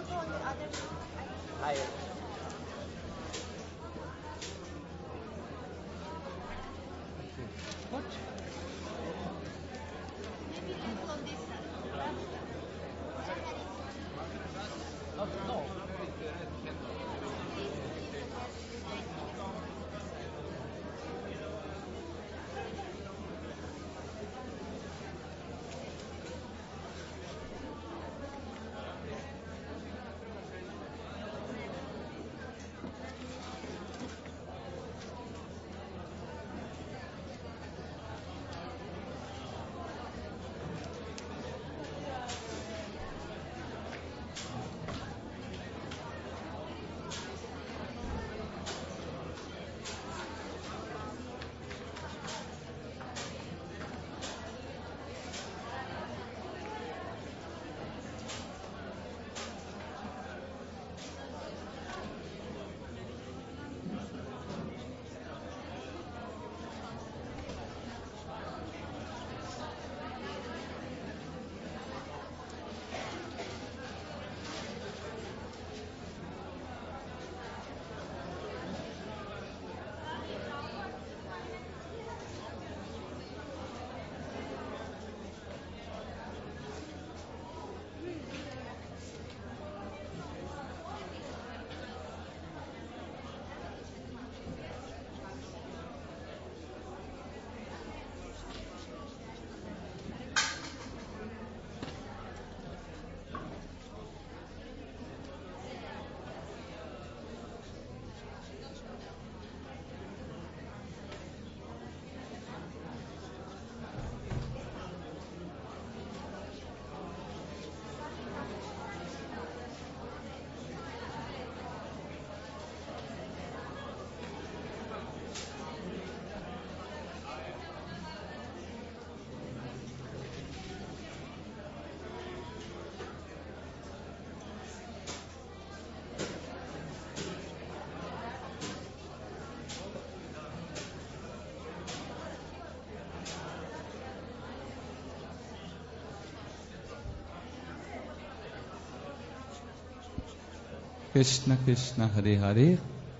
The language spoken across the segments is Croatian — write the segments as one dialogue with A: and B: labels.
A: Krishna Krishna Hare Hare,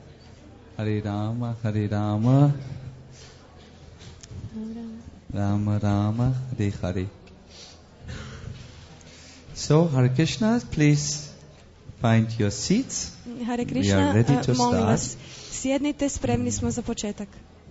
A: Hare Rama Hare Rama, Rama Rama Hare Hare. So, Hare Krishna, please find your seats.
B: Hare
A: We are ready to
B: Molim
A: start.
B: vas, sjednite, spremni smo za početak.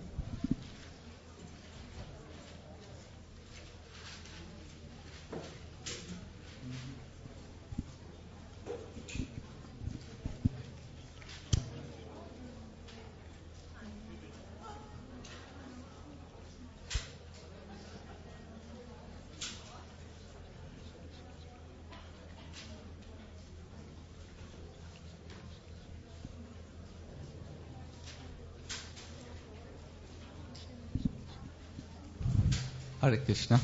A: Hare Krishna.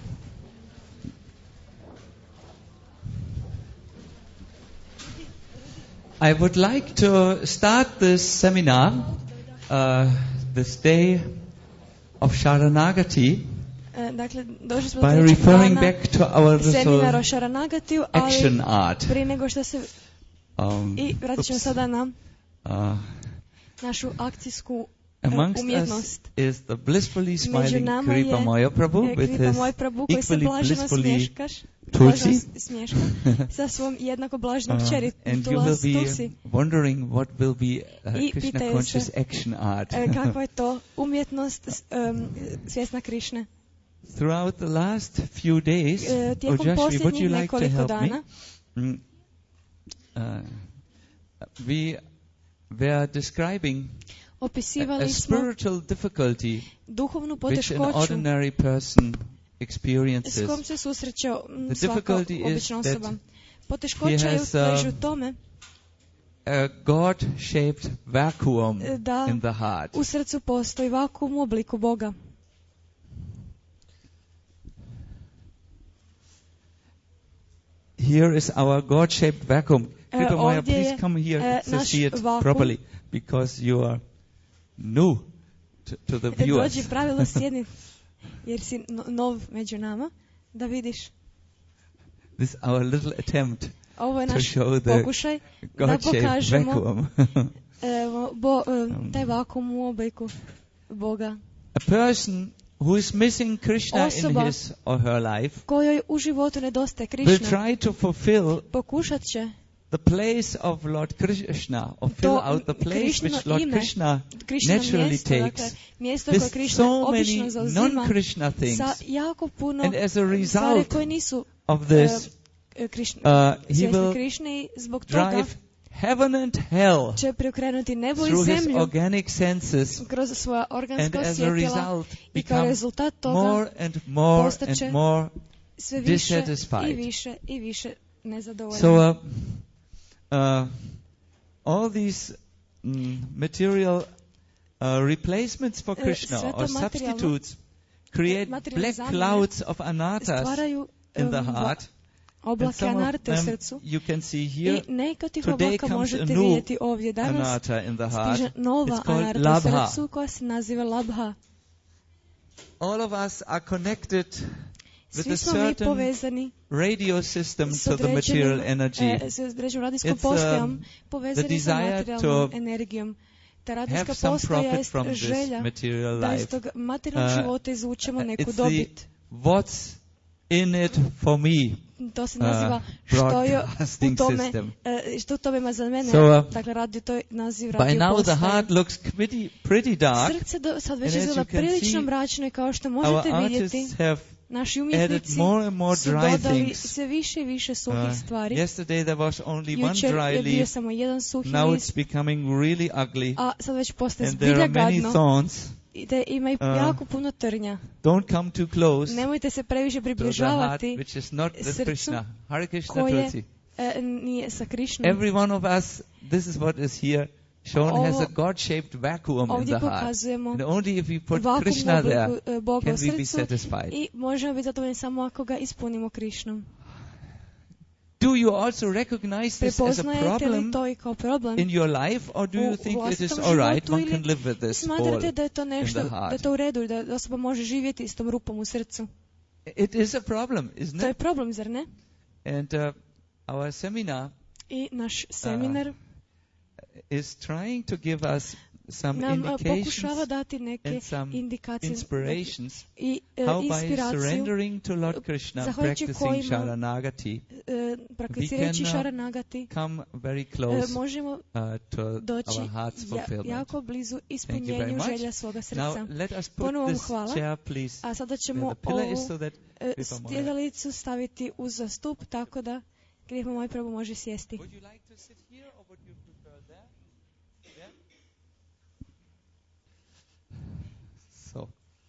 A: I would like to start this seminar, this day of Sharanagati,
B: Dakle, došli smo
A: by
B: do trećeg
A: referring
B: dana
A: back to our
B: seminar o
A: little
B: Šaranagatiju, ali
A: action art.
B: prije nego što se... I vratit ćemo sada na našu akcijsku
A: Amongst us
B: umjetnost.
A: is the blissfully
B: Među
A: smiling
B: nama
A: Kripa
B: je
A: Mahaprabhu with
B: Kripa
A: his
B: Mahaprabhu koji se
A: equally
B: blaženo
A: blissfully
B: blaženo
A: Tulsi.
B: smješka sa svom jednako blažnom kćeri
A: And you will
B: Tulsi.
A: be wondering what will be
B: I
A: Krishna
B: pitaju
A: conscious
B: se,
A: action art.
B: kakva je to umjetnost svjesna Krišne.
A: Throughout the last few days,
B: Tijekom
A: Ojashvi, would you
B: posljednjih
A: like to
B: nekoliko
A: help me?
B: dana
A: We were describing a
B: opisivali smo
A: spiritual difficulty
B: duhovnu
A: which an
B: poteškoću
A: ordinary person
B: s
A: experiences.
B: kojom se susreće
A: The
B: svaka
A: difficulty is
B: obična
A: that
B: osoba. Poteškoća
A: he
B: je
A: has,
B: leži u tome
A: A God-shaped vacuum
B: da
A: in the heart.
B: u srcu postoji vakuum u obliku Boga.
A: Here is our God-shaped vacuum. Kripa Maya,
B: ovdje
A: please
B: je,
A: come here to
B: naš
A: see it
B: vakuum.
A: properly, because you are new to the viewers.
B: Dođi pravilno sjedni jer si nov među nama da vidiš.
A: This is our little attempt
B: Ovo je
A: to
B: naš
A: show the
B: pokušaj da
A: God-shaped
B: pokažemo
A: vacuum.
B: taj vakuum u obliku Boga.
A: A person who is missing Krishna in his or her life
B: kojoj u životu nedostaje
A: will
B: Krishna
A: try to fulfill
B: pokušat će
A: the place of Lord Krishna, or fill out the place which Lord Krishna naturally takes.
B: Mjesto koje Krishna
A: so
B: obično
A: many
B: zauzima
A: non-Krishna things.
B: Sa jako puno
A: And as a
B: stvari
A: result
B: koje nisu
A: of this, he will
B: Krishne i zbog toga
A: drive heaven and hell
B: će preokrenuti nebo i
A: through his
B: zemlju
A: organic senses,
B: kroz svoja
A: and
B: organska
A: as a
B: osjetila
A: result
B: i kao
A: become
B: rezultat toga
A: more and more
B: postaće
A: and more
B: sve više i
A: dissatisfied.
B: više i više nezadovoljni.
A: So all these material replacements for Krishna or substitutes create black clouds of anatas in the heart.
B: Oblake anarte u srcu.
A: You can see here.
B: I neka tih
A: Today
B: oblaka
A: comes
B: možete
A: a new
B: vidjeti ovdje. Danas
A: anata in the heart.
B: stiže nova
A: It's called
B: anarta u
A: labha.
B: srcu koja se naziva labha.
A: All of us are connected with
B: Svi
A: a
B: smo mi
A: certain
B: povezani
A: radio system
B: s
A: to the material energy.
B: s određenom radijskom
A: It's,
B: postajom povezani sa
A: desire
B: materijalnom
A: to
B: energijom. Ta radijska
A: have some
B: postaja
A: profit
B: je
A: from this
B: želja
A: material
B: da iz
A: life.
B: tog materijalnog života izvučemo neku
A: It's
B: dobit.
A: what's in it for me.
B: To se naziva što je u
A: broadcasting
B: tome,
A: system.
B: što u tome ima za mene.
A: So,
B: Dakle, radio to je naziv
A: By
B: radio
A: now the
B: postaje.
A: heart looks pretty dark.
B: Srce sad već
A: And as
B: izgleda
A: you can
B: prilično
A: see,
B: mračno i kao što
A: Our
B: možete vidjeti,
A: artists have
B: naši
A: added
B: umjetnici
A: more and more
B: su
A: dry
B: dodali
A: things.
B: sve više i više suhih stvari.
A: Yesterday there was only one
B: Jučer
A: dry
B: je bio
A: leaf.
B: samo jedan suhi
A: Now
B: list,
A: it's becoming really ugly.
B: a sad već postaje
A: And there
B: zbilja
A: are many
B: gadno
A: thorns.
B: i da ima i jako puno trnja.
A: Don't come too close
B: Nemojte se previše
A: to the heart
B: približavati
A: which is not with
B: srcu
A: Krishna. Hare Krishna
B: koje
A: Tulsi.
B: nije sa Krišnom.
A: Every one of us, this is what is here shown, has a God-shaped vacuum in
B: Ovdje
A: the heart.
B: pokazujemo
A: And only if we put
B: vakuum
A: Krishna there
B: Boga
A: can
B: u
A: we be
B: srcu
A: satisfied.
B: i možemo biti zadovoljni samo ako ga ispunimo Krišnom.
A: Do you also recognize this as a
B: Prepoznajete li
A: problem
B: to i kao problem
A: in your life, or do you think it is
B: vlastitom
A: all right,
B: životu
A: one
B: ili
A: can live with this hole
B: smatrate da je to
A: in
B: nešto,
A: the
B: da je
A: heart?
B: to u redu, da osoba može živjeti s tom rupom u srcu?
A: It is a problem, isn't
B: To je
A: it?
B: problem, zar ne?
A: And our seminar
B: I naš seminar
A: is trying to give us some
B: nam pokušava
A: indications
B: dati neke
A: and some
B: indikacije
A: inspirations
B: i
A: how by
B: inspiraciju
A: surrendering to Lord Krishna,
B: zahvaljujući
A: practicing
B: kojima
A: Sharanagati,
B: prakticirajući
A: we can,
B: Sharanagati
A: come very close
B: možemo
A: to
B: doći
A: our heart's fulfillment.
B: jako blizu
A: Thank you very
B: ispunjenju
A: much.
B: želja svoga srca.
A: Now let us put
B: Ponovo vam
A: this
B: hvala.
A: chair, please.
B: A sada
A: where
B: ćemo
A: the pillar
B: ovu
A: is so that
B: sjedalicu staviti uz stup, tako da gdje moj prvo može sjesti.
A: Would you like to sit here or would you prefer there? Yeah? So.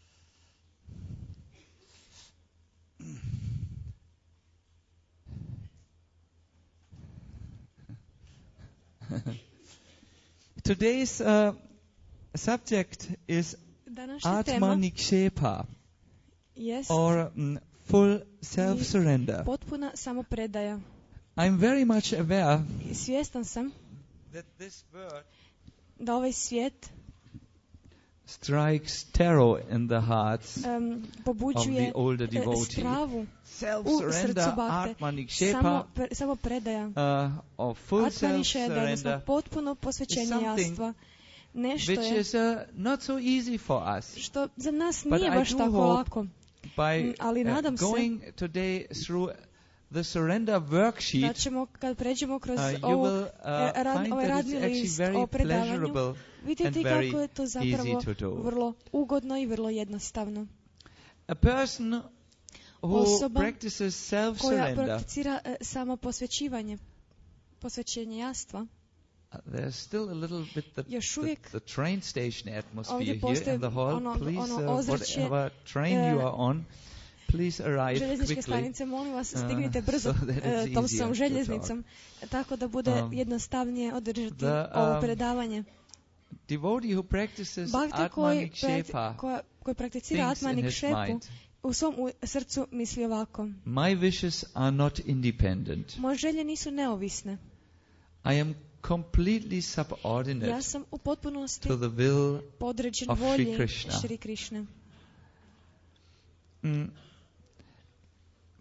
A: Today's subject is
B: Današnja tema
A: Atmanikshepa,
B: jest
A: or full self-surrender.
B: potpuna samopredaja.
A: I'm very much aware
B: I svjestan sam
A: that this word
B: da ovaj svijet
A: strikes terror in the hearts of
B: pobuđuje
A: the older devotee.
B: stravu u
A: Self-surrender,
B: srcu bakte.
A: Atmanikshepa,
B: Samo predaja.
A: or full
B: Atmanišeda, odnosno
A: self-surrender,
B: potpuno posvećenje
A: is something
B: jastva. Nešto
A: which
B: je
A: is not so easy for us.
B: što za nas
A: But
B: nije
A: I
B: baš
A: do
B: tako
A: hope
B: lako.
A: By
B: Ali nadam se
A: going today through the surrender worksheet,
B: da ćemo kad pređemo kroz
A: you
B: ovu,
A: will find
B: ovaj
A: that
B: radni
A: it's actually
B: list
A: very
B: o predavanju,
A: pleasurable and
B: vidjeti
A: very
B: kako je to zapravo
A: easy to do.
B: vrlo ugodno i vrlo jednostavno.
A: A person who
B: Osoba
A: practices
B: koja
A: self-surrender,
B: prakticira samo posvećivanje, posvećenje jastva,
A: there's still a little bit
B: još uvijek
A: the train station atmosphere
B: ovdje
A: here
B: postoji
A: in the hall.
B: ono
A: Please,
B: ozračje,
A: whatever train you are on, please arrive
B: željezničke
A: quickly,
B: stanice, molim vas, stignite brzo
A: so that it's
B: tom
A: easier
B: svom
A: to
B: željeznicom, tako da bude jednostavnije održati ovo predavanje.
A: devotee who practices
B: Bhakta koji
A: Atmanikshepa
B: prakticira
A: thinks in his
B: Atmanikshepu
A: mind,
B: u svom srcu misli ovako:
A: my wishes are not independent.
B: moje želje nisu neovisne.
A: I am completely subordinate
B: Ja sam u potpunosti
A: to the will
B: podređen
A: of Shri
B: volji
A: Krishna.
B: Shri Krishne.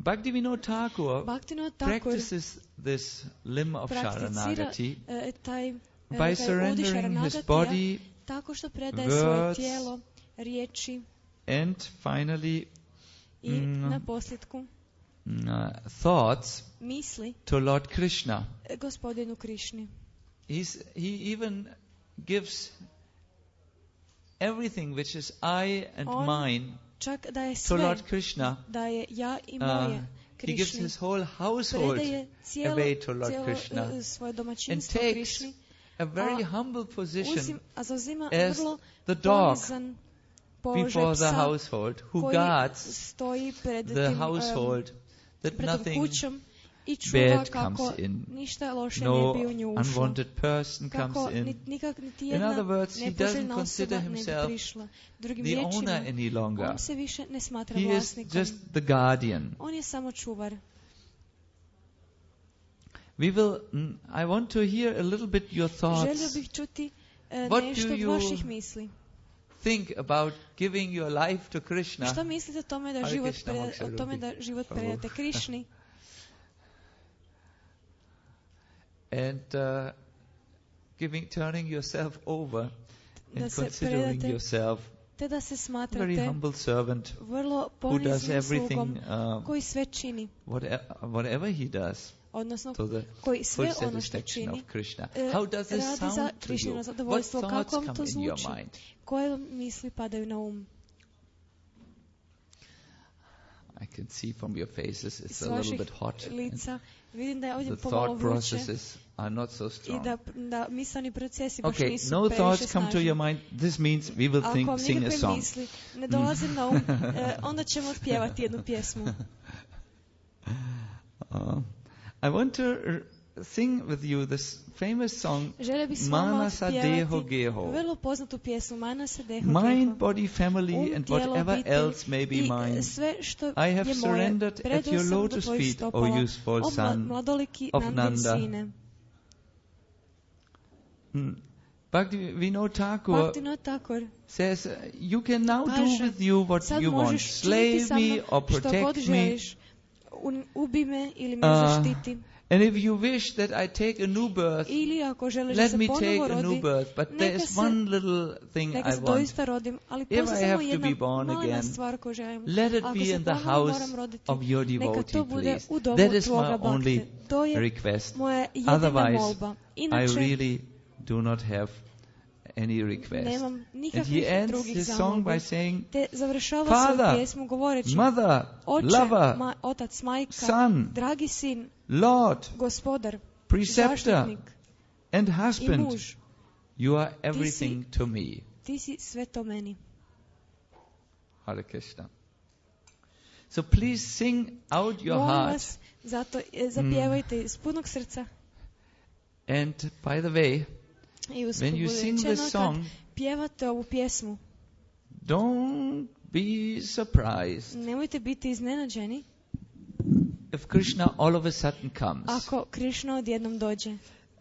A: Bhaktivinoda Thakur practices this limb of Sharanagati by surrendering his body,
B: tako što predaje svoje tijelo, riječi
A: and finally
B: i na posljedku
A: thoughts
B: misli
A: to Lord Krishna.
B: Gospodinu Krišni.
A: He even gives everything which is I and mine
B: čak daje
A: to
B: sve,
A: Lord Krishna.
B: daje ja i moje
A: He gives
B: Krišni.
A: his whole household away to Lord Krishna
B: svoje
A: and
B: domaćinstvo
A: takes
B: Krišni.
A: a very humble position
B: zauzima
A: as
B: vrlo
A: the dog
B: ponizan položaj
A: before the
B: psa
A: household who
B: koji
A: guards
B: stoji pred
A: the
B: tim,
A: household that
B: pred tom
A: nothing
B: kućom i čuva
A: bad
B: kako
A: comes in.
B: ništa loše
A: No
B: ne bi u nju ušlo.
A: unwanted person
B: Kako
A: comes in.
B: niti
A: In
B: jedna
A: other words, he doesn't
B: nepoželjna
A: consider
B: osoba ne bi
A: himself
B: prišla. Drugim
A: the
B: riječima,
A: owner any longer.
B: on se više ne smatra
A: He is
B: vlasnikom.
A: just the guardian.
B: On je samo čuvar.
A: I want to hear a little bit your
B: Želio
A: thoughts.
B: bih čuti
A: What
B: nešto
A: do
B: od
A: you
B: vaših misli.
A: Think about giving your life to Krishna.
B: Šta mislite o tome da
A: Hare
B: život,
A: Krishna,
B: o tome da život predate Krišni?
A: And turning yourself over
B: Da
A: and
B: se
A: considering
B: predate,
A: yourself
B: te da se
A: a very
B: smatrate
A: humble servant
B: vrlo
A: who does
B: poniznim slugom
A: everything,
B: koji sve čini,
A: whatever he does,
B: odnosno
A: to the
B: koji
A: full
B: sve ono što
A: satisfaction
B: čini
A: of Krishna. How does this
B: radi
A: sound
B: za
A: to you?
B: Krišnino
A: What
B: zadovoljstvo.
A: thoughts
B: Kako vam to
A: come in your
B: zvuči?
A: mind?
B: Koje vam misli padaju na um?
A: I can see from your faces it's
B: Iz
A: a little
B: vaših
A: bit hot.
B: lica vidim da je ovdje
A: The
B: pomalo
A: thought
B: vruće
A: processes are not so
B: i
A: strong.
B: da misleni procesi baš
A: Okay,
B: nisu
A: no
B: previše
A: thoughts come to
B: snažni.
A: your mind. This means we will
B: Ako vam
A: sing a
B: nikakve
A: song.
B: misli ne dolaze na um, onda ćemo otpjevati jednu pjesmu.
A: I want to sing with you this famous song
B: Želio bih s vama
A: Manasa Deho
B: otpjevati
A: Geho.
B: vrlo poznatu pjesmu Manasa Deho
A: Mind,
B: Geho.
A: body, family, and
B: Tijelo,
A: whatever
B: obitelj
A: else may be
B: i
A: mine.
B: sve što
A: I have
B: je moje,
A: surrendered at
B: predao
A: your
B: sam do
A: lotus
B: tvojih
A: feet,
B: stopala,
A: O useful son
B: mladoliki
A: of
B: Nandin
A: Nanda.
B: sine.
A: Bhaktivinoda Thakur
B: Bhaktivinoda Thakur
A: says, you can now do
B: kaže,
A: with you what
B: sad
A: you want.
B: možeš činiti
A: Slay
B: sa
A: me
B: mnom
A: or
B: što god
A: protect me.
B: želiš. Ubi me ili me zaštiti.
A: And if you wish that I take a new birth,
B: Ili ako želiš da
A: let
B: se
A: me
B: ponovo
A: take a new
B: rodi,
A: birth. But there is one little thing
B: neka
A: I
B: se
A: want.
B: doista rodim, ali
A: If
B: postoji
A: I
B: samo
A: have to
B: jedna
A: be born
B: malena
A: again,
B: stvar koju želim.
A: let it
B: Ako
A: be
B: se
A: in the
B: ponovo
A: house
B: moram roditi,
A: of your
B: neka
A: devotee,
B: to bude
A: please.
B: u domu
A: That is
B: tvoga
A: my only
B: bakte. To je
A: request.
B: moja jedina
A: Otherwise,
B: molba.
A: I
B: Inače,
A: really do not have any request.
B: nemam
A: And
B: nikakvih
A: he ends
B: drugih
A: his song
B: zamolbi.
A: by saying,
B: Te završava
A: Father,
B: svoju pjesmu govoreći:
A: Mother,
B: Oče,
A: Lover,
B: otac, majka,
A: Son,
B: dragi sin,
A: Lord,
B: gospodar,
A: Preceptor,
B: zaštitnik
A: and
B: i
A: husband,
B: muž.
A: you are everything to me.
B: Ti si sve to meni.
A: Hare Krishna. So please sing out your
B: Molim
A: heart.
B: vas, zato zapjevajte iz punog srca.
A: And by the way,
B: I
A: when you sing
B: usput
A: this song,
B: kad pjevate ovu pjesmu,
A: don't be surprised
B: nemojte biti iznenađeni
A: if Krishna all of a sudden comes.
B: ako Krišna odjednom dođe.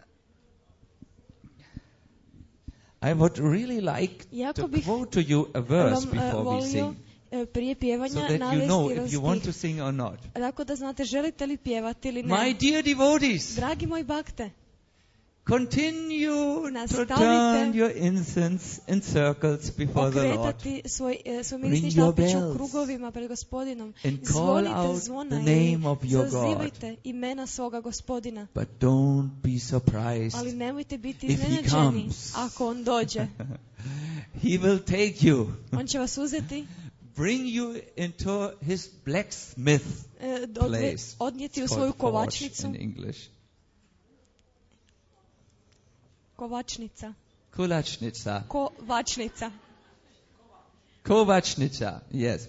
A: I would really like
B: Jako
A: to
B: bih
A: quote to you a verse
B: vam
A: before we
B: volio
A: sing,
B: prije pjevanja
A: so that you
B: navesti
A: know
B: jedan
A: if you want to
B: stih.
A: sing or not.
B: Tako da znate želite li pjevati ili ne.
A: My dear devotees,
B: Dragi moji bakte,
A: continue to
B: nastavite
A: turn your incense in circles before the Lord
B: okretati svoj
A: Ring
B: mirisni
A: your
B: štapić u
A: bells
B: krugovima pred gospodinom.
A: and call
B: Zvonite
A: out
B: zvona
A: the
B: i
A: name of your God.
B: zazivajte imena svoga gospodina.
A: But don't be surprised.
B: Ali nemojte biti
A: If he
B: iznenađeni
A: comes.
B: ako on dođe.
A: He will take you,
B: On će vas uzeti,
A: bring you into his blacksmith place.
B: odnijeti u
A: It's
B: svoju
A: called forge
B: kovačnicu.
A: in English.
B: Kovačnica.
A: Kulačnica.
B: Kovačnica.
A: Kovačnica, yes.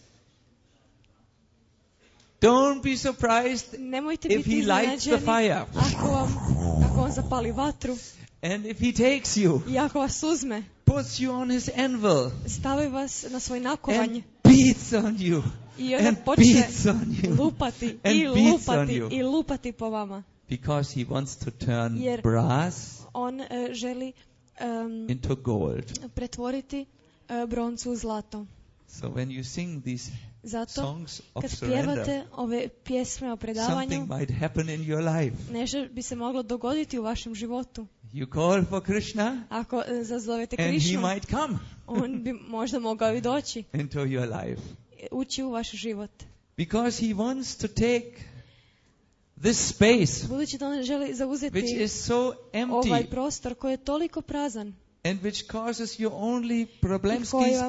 A: Don't be surprised
B: Nemojte
A: if
B: biti
A: he lights the
B: iznenađeni
A: fire.
B: ako on zapali vatru
A: And if he takes you,
B: i ako vas uzme,
A: puts you on his anvil,
B: stavi vas na svoj nakovanj
A: and beats on you,
B: i onda
A: and
B: počne
A: beats on you,
B: lupati
A: and
B: i
A: beats on
B: lupati
A: you.
B: i lupati po vama.
A: because he wants to turn
B: Jer
A: brass
B: On želi
A: into gold.
B: pretvoriti broncu u zlato.
A: So when you sing these
B: Zato, kad pjevate ove pjesme o predavanju, nešto bi se moglo dogoditi u vašem životu.
A: You call for Krishna,
B: ako zazovete Krišnu, on bi možda mogao i doći
A: into your life.
B: Ući u vaš život.
A: Because he wants to take this space,
B: budući da on želi zauzeti
A: which is so empty,
B: ovaj prostor koji je toliko prazan,
A: and which causes you only problemskis.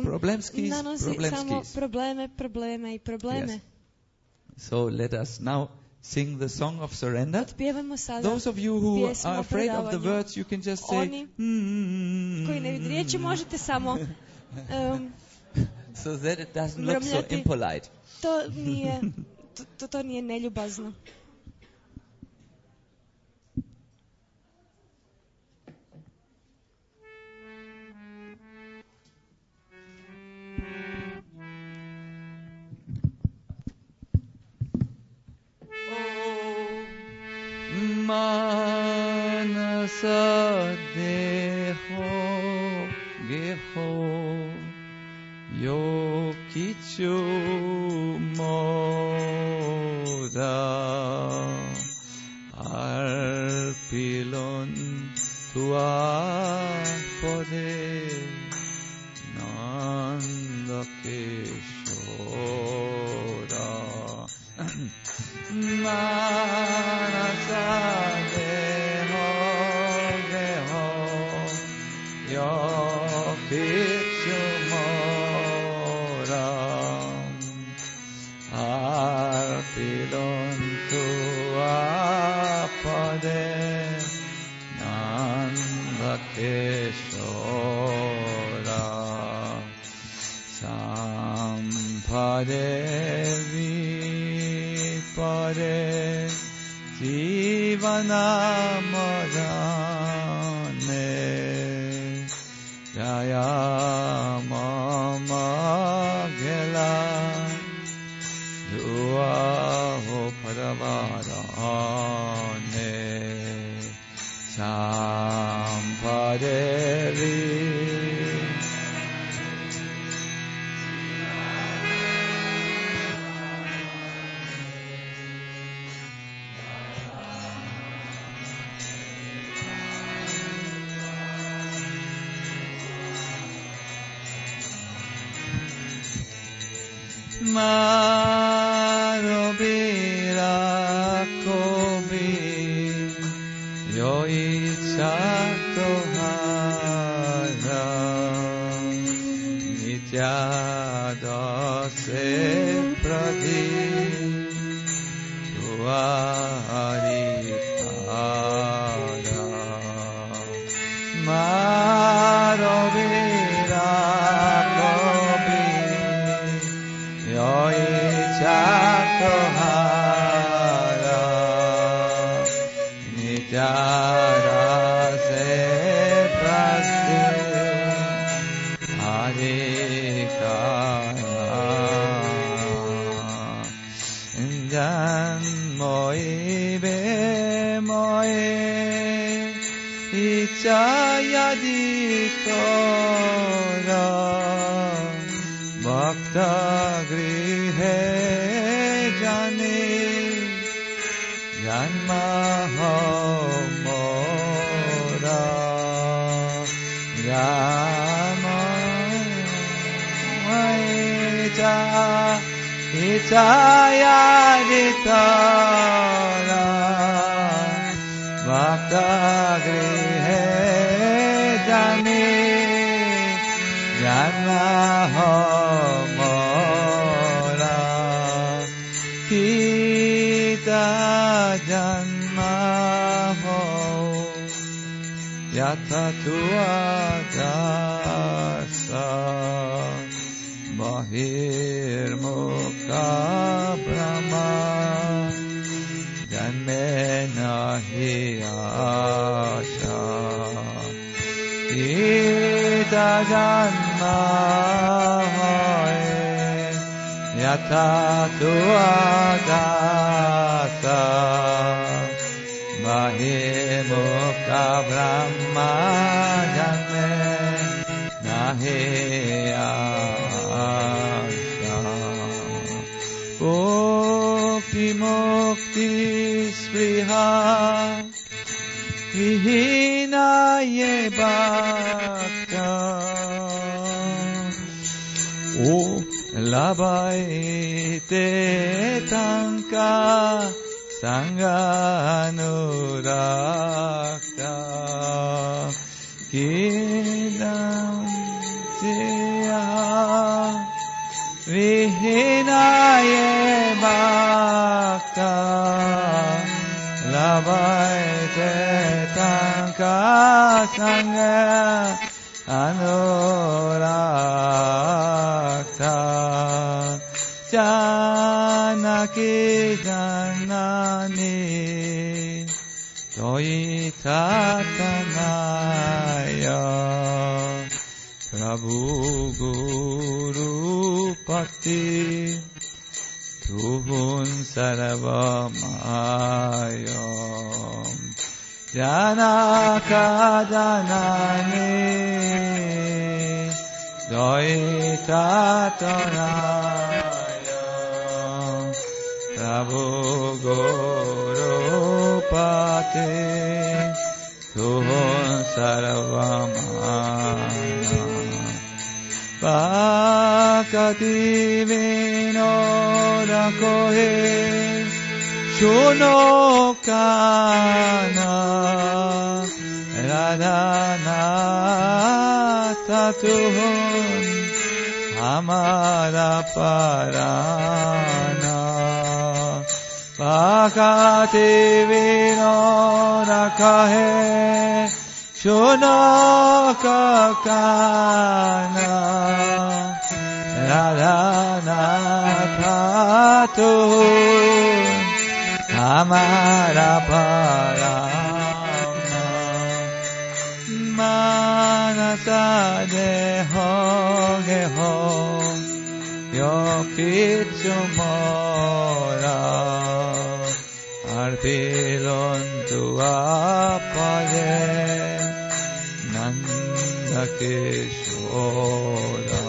B: Samo probleme.
A: Yes. So let us now sing the song of surrender. Those of you who are afraid of the words, you can just say,
B: koji ne vidi riječi, možete samo
A: so that it doesn't look so impolite.
B: To nije neljubazno.
A: Manasa deho geho yokichu moda arpilon tua pode nanda keshora manasa deho geho yokichu mora arpilon tua pade nanda keshora sampadevi pare jivana morane jaya mama gela dua ho paravarane sampadevi Marobira kobi yoicha tohara nitya dase pradhi tuarikara Marobira Chatohara Nityara se prasti Adhikara Jan moi be moi Ichayaditora Bhakta grihe jane janma ho mora yama vaita itayaditara bhakta grihe jane janma ho janma ho yatha tua dasa bahir mukha brahma janme nahi asha ita janma hoye yatha tua dasa Mahimukha Brahma janme nahi asha mukti spriha vihinaye bhakta O labhaite tanka sanganurakta Kidam tiya vihinaye bhakta labhaite tanka sanga anurakta janaki janani toitatanaya prabhu guru pati tuhun sarvamayam janaka janani doitatanaya prabhu guru pati tuhun sarvamayam Bhakati vinoda kohe shunokana radhanatha tuhun hamara parana Bhakati vinoda kohe shunokana radhanatha tuhun hamara parana manasa deho geho yokichu mora arpilontu apade Nanda Kishora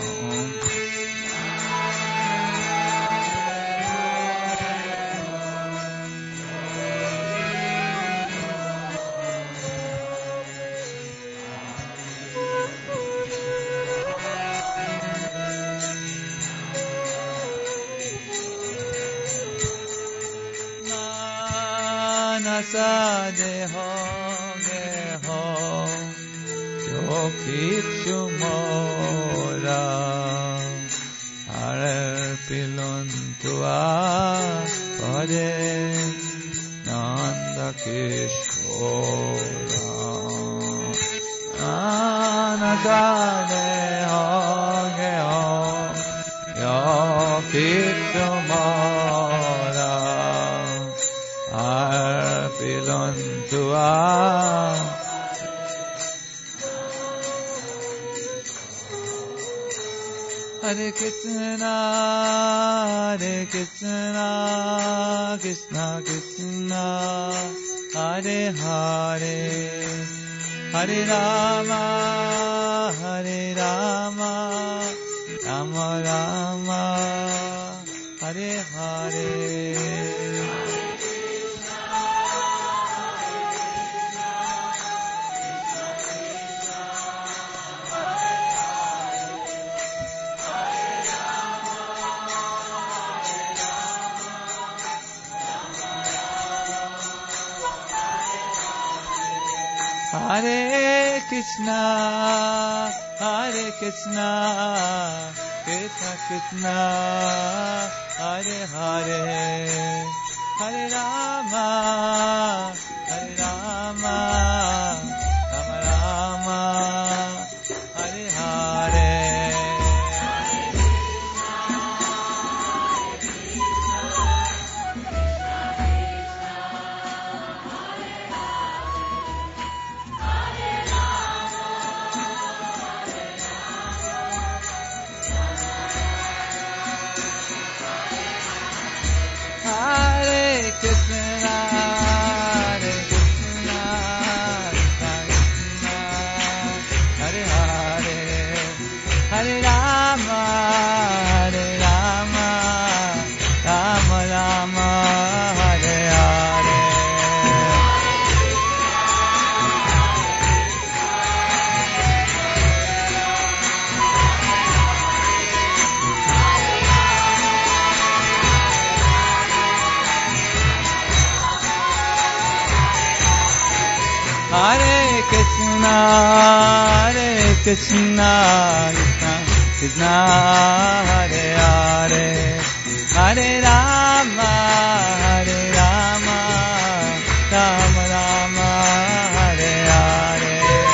A: Manasa deho geho Yokichu mora arpilontu apade Nanda Kishora Manasa deho geho Yokichu mora arpilontu Hare Krishna, Krishna Krishna, Hare Hare, Hare Rama, Rama Rama, Hare Hare. Hare Krishna, Krishna Krishna, Hare Hare, Hare Rama, Rama Rama, Hare Hare. Hare Krishna, Hare Krishna, Hare Krishna, Krishna Krishna, Hare Hare, Hare Rama, Hare Rama, Rama Rama, Hare Hare.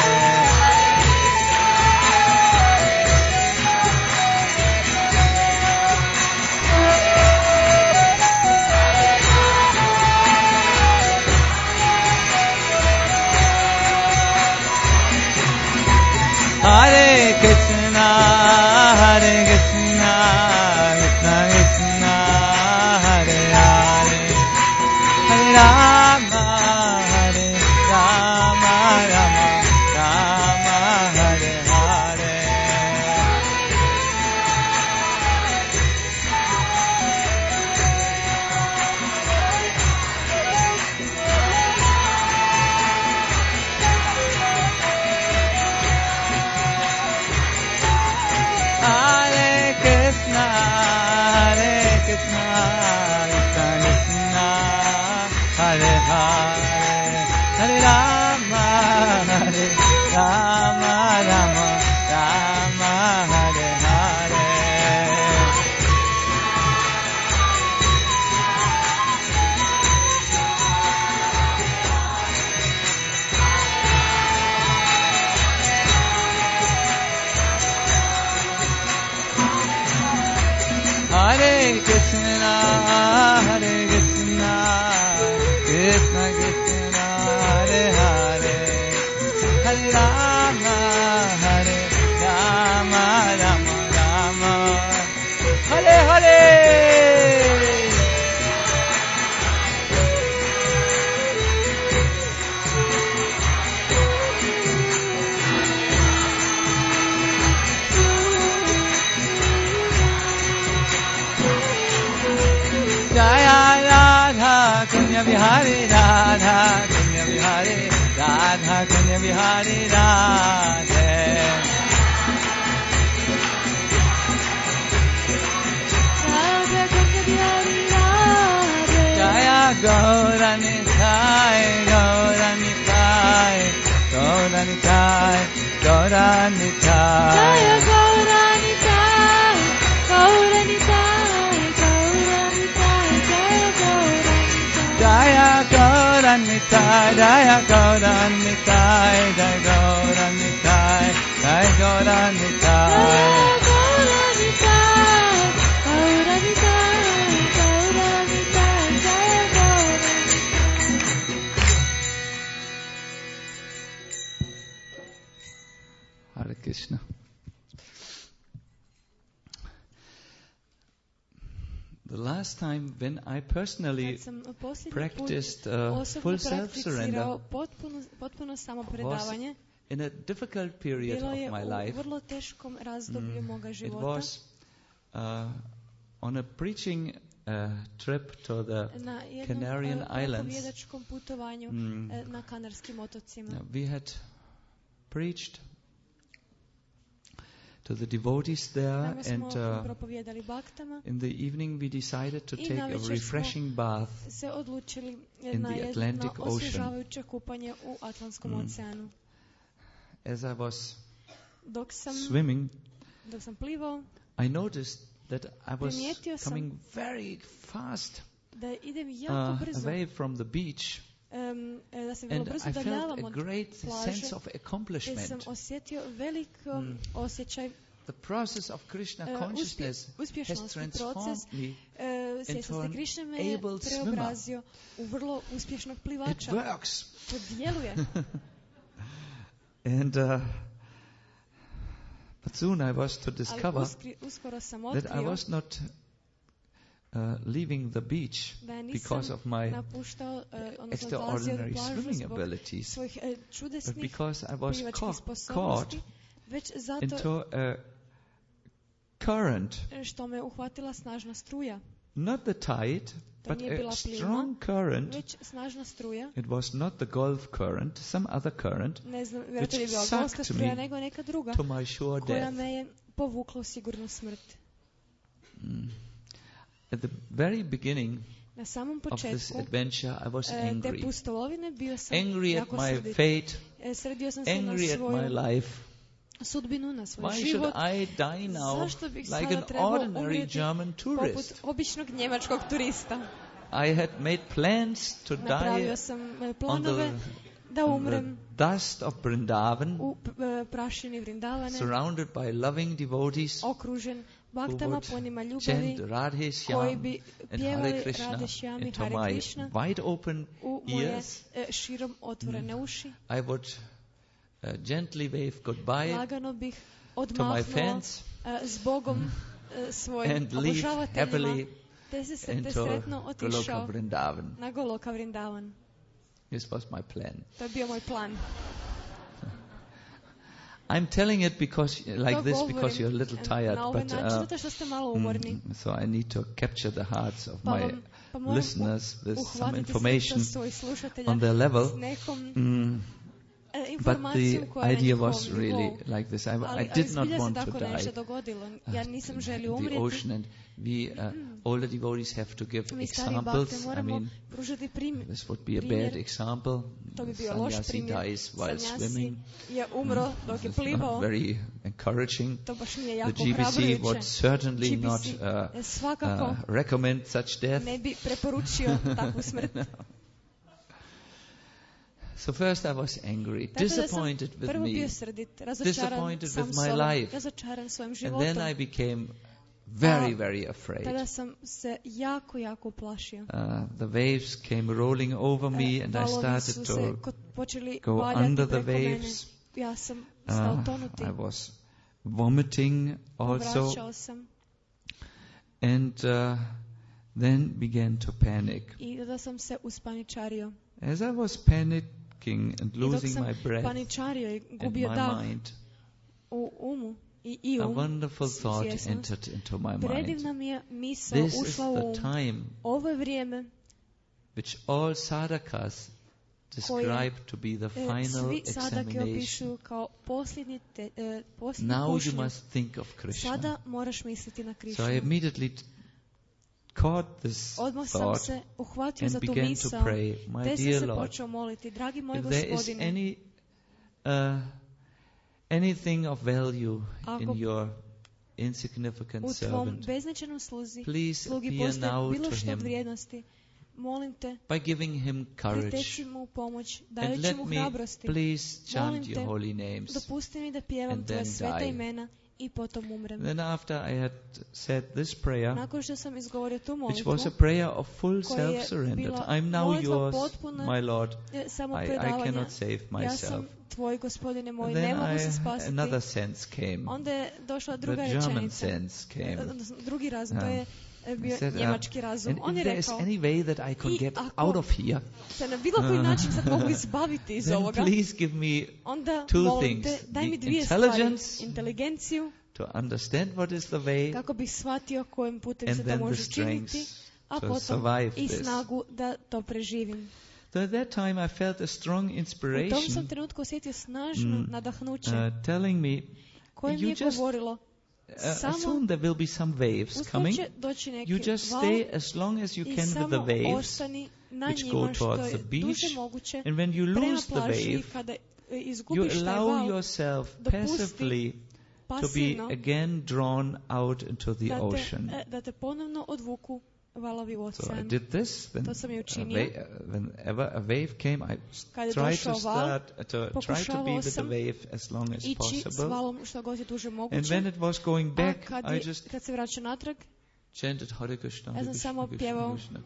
A: Hare Krishna, Hare Krishna, Krishna Krishna, Hare Hare, Hare Rama, Hare Rama, Rama Rama, Hare Hare. Hare Krishna, Hare Krishna, Krishna Krishna, Hare Hare, Hare Rama, Hare Rama, Rama Rama, Hare Hare. Hare Krishna, Hare Krishna, Krishna Krishna, Hare Hare, Hare Rama, Hare Rama, Rama Rama, Hare Hare. Jaya Radha Kanya Vihari, Radha Kanya Vihari, Radha Kanya Vihari, Radhe.
B: Radha Kanya Vihari Radhe.
A: Jaya Gauranitai, Gauranitai, Gauranitai, Gauranitai.
B: Jaya Gauranitai, Gauranitai, Gauranitai, Jaya Gauranitai.
A: Jaya Gauranitai, Jaya Gauranitai, Jaya Gauranitai, Jaya Gauranitai. Hare Krishna. The last time when I personally practiced full self-surrender was in a difficult period of my life. It was on a preaching trip to the Canarian Islands. We had preached to the devotees there, and in the evening we decided to take a refreshing bath in the Atlantic Ocean. As I was swimming, I noticed that I was coming very fast away from the beach. And I felt a great sense of accomplishment. The process of Krishna consciousness has transformed me into an able swimmer. It works. And but soon I was to discover that I was not leaving the beach because of my extraordinary swimming abilities, but because I was caught into a current, not the tide, but a strong current. It was not the Gulf current, some other current, which sucked me to my sure death. At the very beginning,
B: Na samom
A: of
B: početku
A: this adventure, I was
B: te
A: angry.
B: pustolovine bio sam
A: Angry at
B: jako
A: my
B: srdit.
A: fate,
B: Sredio sam se na
A: angry at my
B: svoju
A: life.
B: sudbinu, na svoj
A: Why
B: život.
A: should I die now
B: Zašto bih
A: like
B: sada
A: an
B: trebao
A: ordinary
B: umrijeti
A: German
B: poput
A: tourist?
B: običnog njemačkog turista?
A: I had made plans to die
B: Napravio sam
A: on
B: planove da
A: the
B: umrem
A: dust of Vrindavan,
B: u prašini Vrindavane,
A: surrounded by loving devotees
B: okružen
A: who
B: baktama
A: would
B: punima ljubavi,
A: chant Radhe
B: koji
A: Shyam
B: bi
A: and
B: pjevali
A: Hare Krishna
B: Radhe Shyam i
A: into
B: Hare
A: my
B: Krishna
A: wide open
B: u moje
A: ears.
B: širom otvorene uši.
A: I would gently wave goodbye
B: Lagano bih
A: to my
B: odmahnuo
A: fans
B: s Bogom svojim
A: and leave
B: obožavateljima,
A: happily
B: te se
A: into
B: sretno
A: Goloka
B: otišao
A: Vrindavan.
B: na Goloka Vrindavan.
A: This was my plan.
B: To je bio moj plan.
A: I'm telling it because like this because you're a little tired,
B: na ovaj
A: but
B: način, zato što ste malo umorni.
A: so I need to capture the hearts of my
B: moram
A: listeners with some
B: uhvatiti
A: information
B: srca svojih slušatelja
A: on their level.
B: s nekom
A: But the
B: informacijom koja je na
A: idea
B: njihovom
A: was
B: nivou.
A: really like this. I
B: Ali
A: did not
B: zbilja se
A: want to
B: tako
A: die.
B: nešto dogodilo. Ja nisam želio
A: The
B: umrijeti.
A: ocean, and we all the devotees have to give
B: Mi stari bakte
A: examples. I
B: moramo
A: mean,
B: pružati primjer.
A: this would be a
B: primjer.
A: bad example.
B: To bi bio loš
A: Sannyasi
B: primjer.
A: dies while
B: Sannyasi
A: swimming.
B: je umro dok je
A: It's not
B: plivao.
A: very encouraging.
B: To baš nije
A: The
B: jako
A: GBC
B: ohrabrujuće.
A: would certainly not
B: GBC svakako
A: recommend such death.
B: ne bi preporučio takvu smrt.
A: So first I was angry, disappointed with
B: prvo bio
A: me,
B: srdit, razočaran
A: disappointed
B: sam
A: with my
B: sobom,
A: life.
B: razočaran svojim
A: And
B: životom.
A: then I became very, very afraid.
B: Tada sam se jako uplašio.
A: The waves came rolling over me and I
B: Valovi su
A: started
B: se
A: to
B: počeli
A: go
B: valjati
A: under the
B: preko mene.
A: waves.
B: Ja sam stao tonuti.
A: I was vomiting also
B: Povraćao sam
A: and then began to panic.
B: i tada sam se uspaničario.
A: As I was panicking and
B: I dok
A: losing
B: sam
A: my breath
B: paničario i
A: and
B: gubio
A: my
B: dah
A: mind,
B: u umu i
A: a
B: um,
A: wonderful thought
B: svjesnost,
A: entered into my mind.
B: predivna mi je misao
A: This is
B: ušla u
A: the
B: um.
A: time
B: Ovo je vrijeme
A: which all sadhakas describe to be the final
B: svi sadake
A: examination.
B: opisuju kao posljednji
A: Now you
B: kušnja.
A: must think of Krishna.
B: Sada moraš misliti na
A: So
B: Krišnu.
A: I immediately caught this
B: Odmah sam
A: thought
B: se uhvatio
A: and
B: za tu
A: began to
B: misao,
A: pray, my
B: te sam
A: dear
B: se
A: Lord,
B: počeo moliti, dragi moj
A: if there is
B: Gospodine,
A: anything of value
B: Ako
A: in your insignificant
B: u tvom
A: servant,
B: beznačajnom
A: please
B: slugi
A: appear
B: postoji
A: now
B: bilo
A: to
B: što od
A: him
B: vrijednosti, molim te,
A: by giving him courage
B: priteći mu pomoć,
A: and
B: dajući
A: let
B: mu
A: me
B: hrabrosti.
A: please chant
B: Molim
A: your
B: te,
A: holy names.
B: dopusti mi da pjevam
A: and
B: tvoje
A: then
B: sveta
A: die.
B: imena i potom umrem.
A: Then after I had said this prayer,
B: Nakon što sam izgovorio tu
A: which
B: molitvu,
A: was a prayer of full
B: koja je
A: self-surrender,
B: bila
A: I'm now
B: molitva
A: yours,
B: potpune
A: my Lord. I
B: samopredavanja,
A: cannot save
B: ja
A: myself.
B: sam tvoj Gospodine moj, ne
A: Then
B: mogu se spasiti.
A: another sense came.
B: Onda je došla
A: The
B: druga
A: German
B: rečenica,
A: sense came.
B: odnosno drugi razum, to je bio
A: I said,
B: njemački razum.
A: and
B: On
A: if
B: je
A: there is
B: rekao,
A: any way that I could
B: I
A: get
B: ako
A: out of here,
B: se na bilo koji način sad mogu izbaviti iz
A: then
B: ovoga,
A: please give me
B: onda
A: two
B: molim te,
A: things.
B: daj mi
A: The
B: dvije stvari,
A: intelligence
B: inteligenciju,
A: to understand what is the way,
B: kako bih shvatio kojim putem
A: and
B: se to
A: then the
B: može
A: strength
B: činiti, a
A: to
B: potom
A: survive
B: i
A: this.
B: snagu da to preživim.
A: So at that time I felt a strong
B: U tom sam
A: inspiration
B: trenutku osjetio snažno nadahnuće
A: telling me,
B: koje mi je
A: you just
B: govorilo, samo
A: soon there will be some waves
B: uskoro
A: coming.
B: će doći neki
A: You just
B: val
A: stay as long as you
B: i
A: can with the
B: samo
A: waves,
B: ostani na
A: which go
B: njima što
A: towards
B: je
A: the beach.
B: duže moguće
A: And when you
B: prema
A: lose the
B: plaži.
A: wave,
B: Kada
A: you
B: izgubiš taj
A: allow
B: val,
A: yourself
B: dopusti
A: passively to be
B: pasivno
A: again drawn out into the ocean.
B: da te ponovno odvuku valovi u
A: So I
B: ocean.
A: did this.
B: To sam i
A: When,
B: učinio.
A: whenever a wave came, I
B: Kad je
A: tried
B: došao
A: to
B: val,
A: try to be
B: pokušavao
A: with the
B: sam
A: wave as long as
B: ići s
A: possible.
B: valom što god je duže
A: And
B: moguće.
A: when it was going
B: A
A: back,
B: kad
A: I just
B: se vraća natrag,
A: chanted Hare Krishna,
B: ja
A: Hare
B: sam
A: Krishna,
B: samo
A: Krishna,
B: pjevao.
A: Krishna.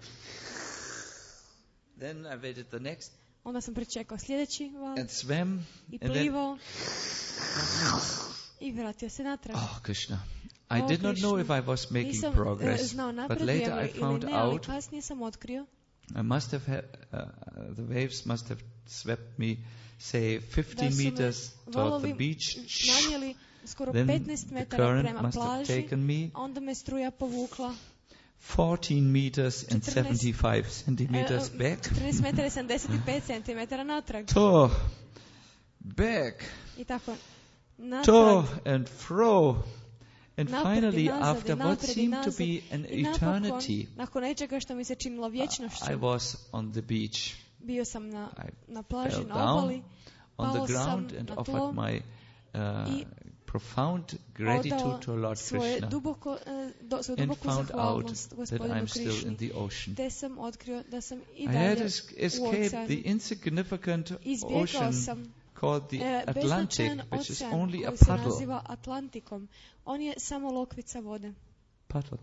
A: Then I waited the next
B: onda sam pričekao sljedeći val
A: and swam
B: i
A: and then
B: plivao i vratio se natrag.
A: oh Krishna. I did not know if I was making
B: Nisam
A: progress,
B: znao
A: but
B: napredujemo
A: later I
B: ili
A: found
B: ne, ali
A: out
B: kasnije sam otkrio
A: I must have the waves must have swept me, say, 15
B: da su me
A: meters toward the
B: valovi
A: beach.
B: nanijeli skoro
A: Then
B: 15
A: the
B: metara
A: current
B: prema
A: must have
B: plaži,
A: taken me
B: a onda me struja povukla
A: 14 meters and
B: 14
A: 75 centimeters back.
B: 14 metara i 75 centimetara natrag.
A: To, back,
B: I tako, natrag.
A: to and fro. And finally, after what seemed to be an eternity,
B: nakon nečega što mi se činilo vječnošću,
A: I was on the beach.
B: Bio sam na plaži, na obali, pao sam na tlo i
A: profound gratitude to Lord Krishna,
B: and found out that I'm still
A: in the ocean.
B: Te sam otkrio da sam i
A: I had escaped the insignificant ocean called the Atlantic, which is only a puddle.
B: Atlantikom. On je samo lokvica vode.
A: Puddle.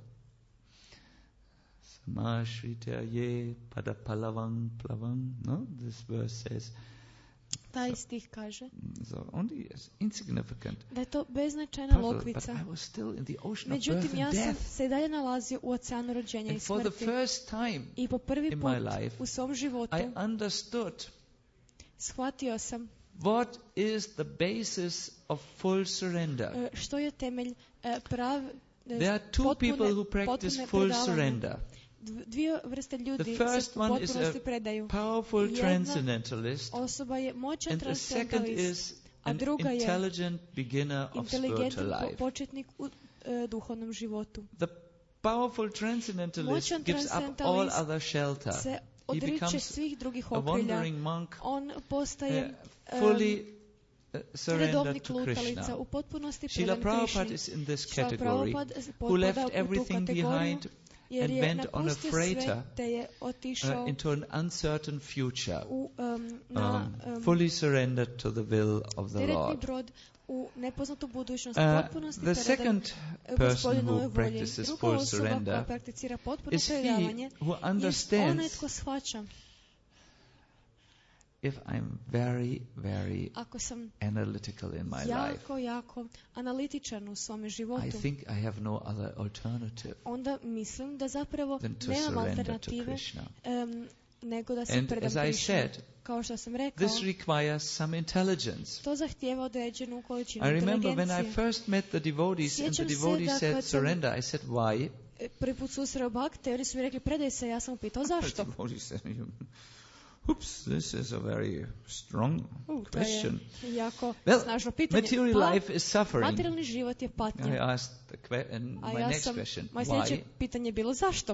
A: Samashrita ye padapalavang plavang. No, this verse says.
B: Taj stih kaže
A: so only insignificant.
B: Da je to beznačajna lokvica.
A: But I was still in the ocean
B: Međutim,
A: of birth and death.
B: Ja sam se dalje nalazio u oceanu rođenja i smrti.
A: For the first time
B: I po prvi put u svom životu
A: I understood
B: shvatio sam
A: what is the basis of full surrender.
B: Što je temelj
A: There are two people who practice full surrender.
B: Dvije vrste ljudi
A: the first
B: se
A: one
B: potpunosti
A: is
B: predaju.
A: Powerful transcendentalist,
B: osoba je moćan
A: and the second is an intelligent beginner of spiritual life.
B: Početnik u duhovnom životu.
A: The powerful transcendentalist gives up all other shelter. He becomes
B: svih drugih
A: a wandering monk,
B: on postaje
A: fully surrendered to Krishna.
B: U potpunosti
A: Srila Prabhupada is in this category, who left everything behind and went on a freighter into an uncertain future, fully surrendered to the will of the Lord. The second person who practices full surrender is he who understands if I'm very, very analytical in my life, I think I have no other alternative than to surrender to Krishna. And as I said, this requires some intelligence. I remember when I first met the devotees and the devotees said surrender, I said why?
B: Prvi put susreo Bhakte, oni su mi rekli predaj se, ja sam pitao zašto.
A: Oops, this is a very strong question.
B: Material
A: life is suffering.
B: Materijalni život je patnja.
A: I asked my next question,
B: moje sljedeće pitanje je bilo zašto?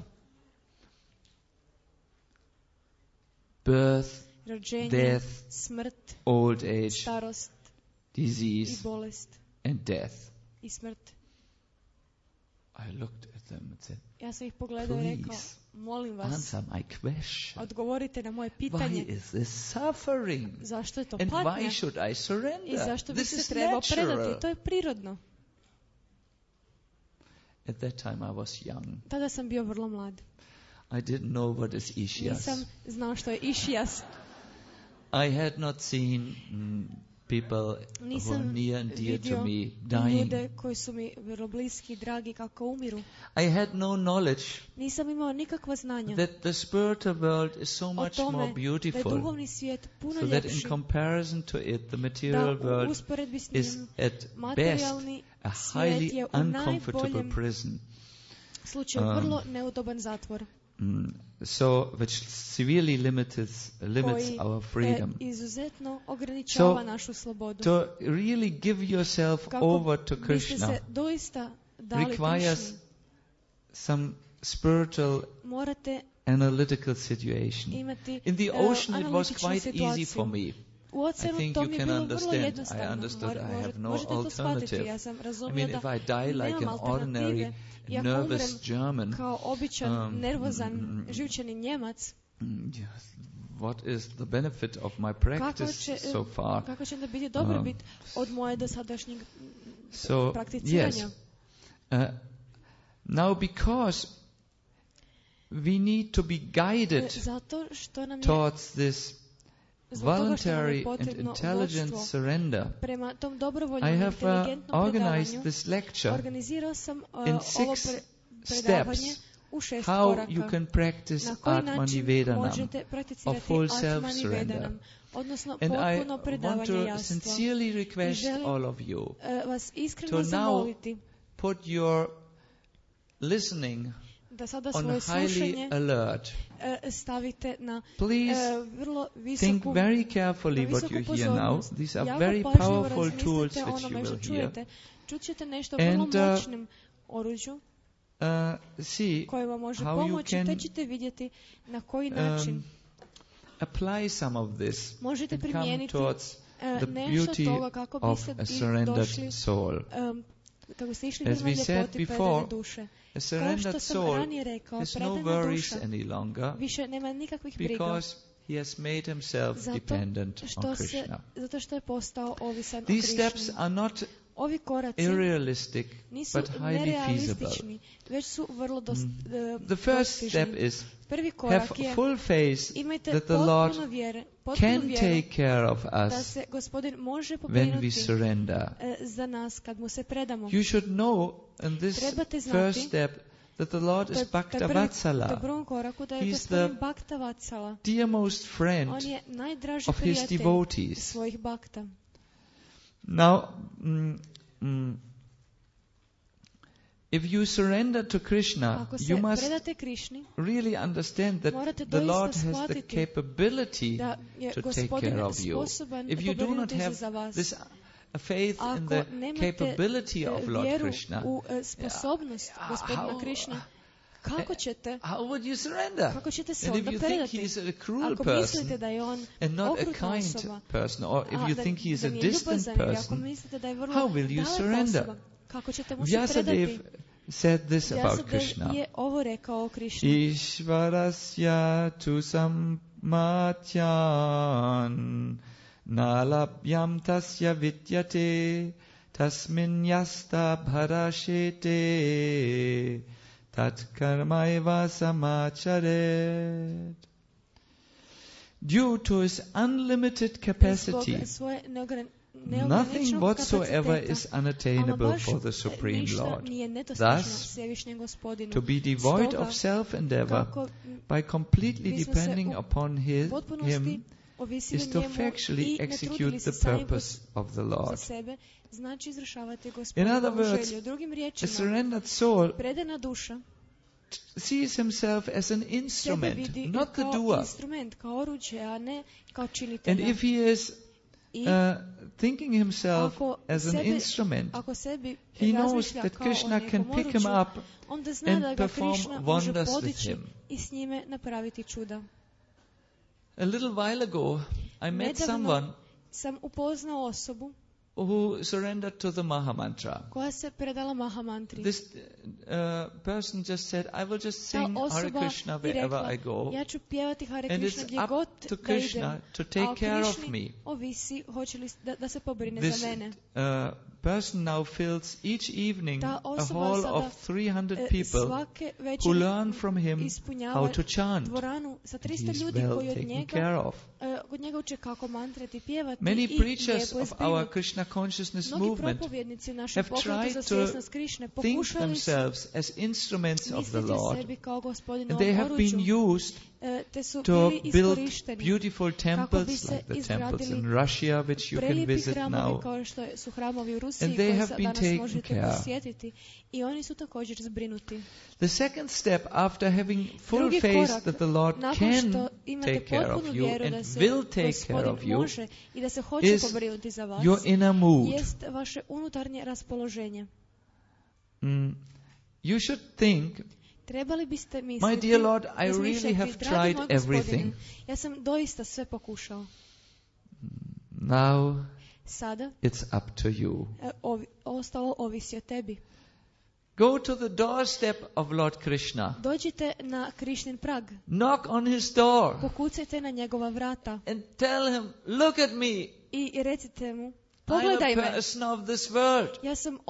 A: Birth,
B: rođenje,
A: death,
B: smrt,
A: old age,
B: starost,
A: disease,
B: i bolest,
A: and death.
B: I smrt.
A: I looked at them and said,
B: ja sam ih pogledao i rekao, molim vas,
A: answer my question.
B: Odgovorite na moje pitanje.
A: Why is this suffering?
B: Zašto je to
A: and
B: patnja?
A: Why should I surrender?
B: I zašto bi se trebao predati? To je prirodno.
A: At that time I was young.
B: Tada sam bio vrlo mlad.
A: I didn't know what is Ishias.
B: Nisam znao što je Ishias.
A: I had not seen people who are near and dear to me dying.
B: Ljude koji su mi vrlo bliski i dragi kako umiru.
A: I had no knowledge.
B: Nisam imao nikakva znanja.
A: That the spiritual world is so much more beautiful.
B: Da je duhovni svijet puno
A: so that in comparison to it, the material world is at best a highly uncomfortable prison.
B: Slučaj vrlo neudoban zatvor.
A: So which severely limits our freedom.
B: Izuzetno ograničava našu slobodu.
A: To really give yourself over to Krishna requires some spiritual analytical situation. In the ocean it was quite easy for me. I think you can understand. I understood I have no alternative. I mean, if I die like an ordinary nervous German,
B: kao običan, nervozan, živčani Njemac,
A: what is the benefit of my practice so far?
B: Kako će da biti dobrobit od moje dosadašnjeg
A: Yes.
B: prakticiranja?
A: Now because we need to be guided towards this voluntary and intelligent surrender, I have organized this lecture in 6 steps how you can practice Atmanivedanam, or full self-surrender. And I want to sincerely request all of you to now put your listening
B: da sada svoje slušanje stavite na vrlo visoku,
A: think very carefully what you hear now. These are very powerful tools which you will hear.
B: Čućete nešto vrlo moćnim oruđu koje vam može pomoći, te ćete vidjeti na koji način
A: apply some of this
B: možete primijeniti
A: the beauty of a surrendered soul. As we said before, a surrendered soul has no worries any longer because he has made himself dependent on Krishna. These steps are not irrealistic but highly feasible. The first step is have full faith that the Lord can take care of us when we surrender. You should know in this first step that the Lord is Bhakta Vatsala. He is the dearmost friend of his devotees. Now, if you surrender to Krishna, you must really understand that the Lord has the capability to take care of you. If you do not have this faith in the capability of Lord Krishna, how would you surrender? And if you think he is a cruel person and not a kind person, or if you think he is a distant person, how will you surrender? Vyasadeva said this about Krishna. Ishvarasya tu sammatyan nalabhyam tasya vidyate tasmin yasta bharashete tat karmaiva samacharet. Due to his unlimited capacity, nothing whatsoever is unattainable for the Supreme Lord. Thus, to be devoid of self-endeavor by completely depending upon Him is to factually execute the purpose of the Lord. In other words, a surrendered soul sees himself as an instrument, not the doer. And if he is thinking himself as an instrument, he knows that Krishna can pick him up and perform wonders with him. A little while ago, I met someone who surrendered to the Mahamantra. This person just said, I will just sing Hare Krishna wherever I go, and it's up to Krishna to take care of me. This person now fills each evening a hall of 300 people who learn from him how to chant. He is well taken care of. Many preachers of our Krishna consciousness movement have tried to think themselves as instruments of the Lord, and they have been used to build beautiful temples like the temples in Russia, which you can visit now, and they have been taken care of. The second step, after having full faith that the Lord can take care of you and will take care of you, is your inner mood. You should think, my dear Lord, I really have tried everything. Now it's up to you. Go to the doorstep of Lord Krishna. Knock on his door. And tell him, look at me. I'm a person of this world.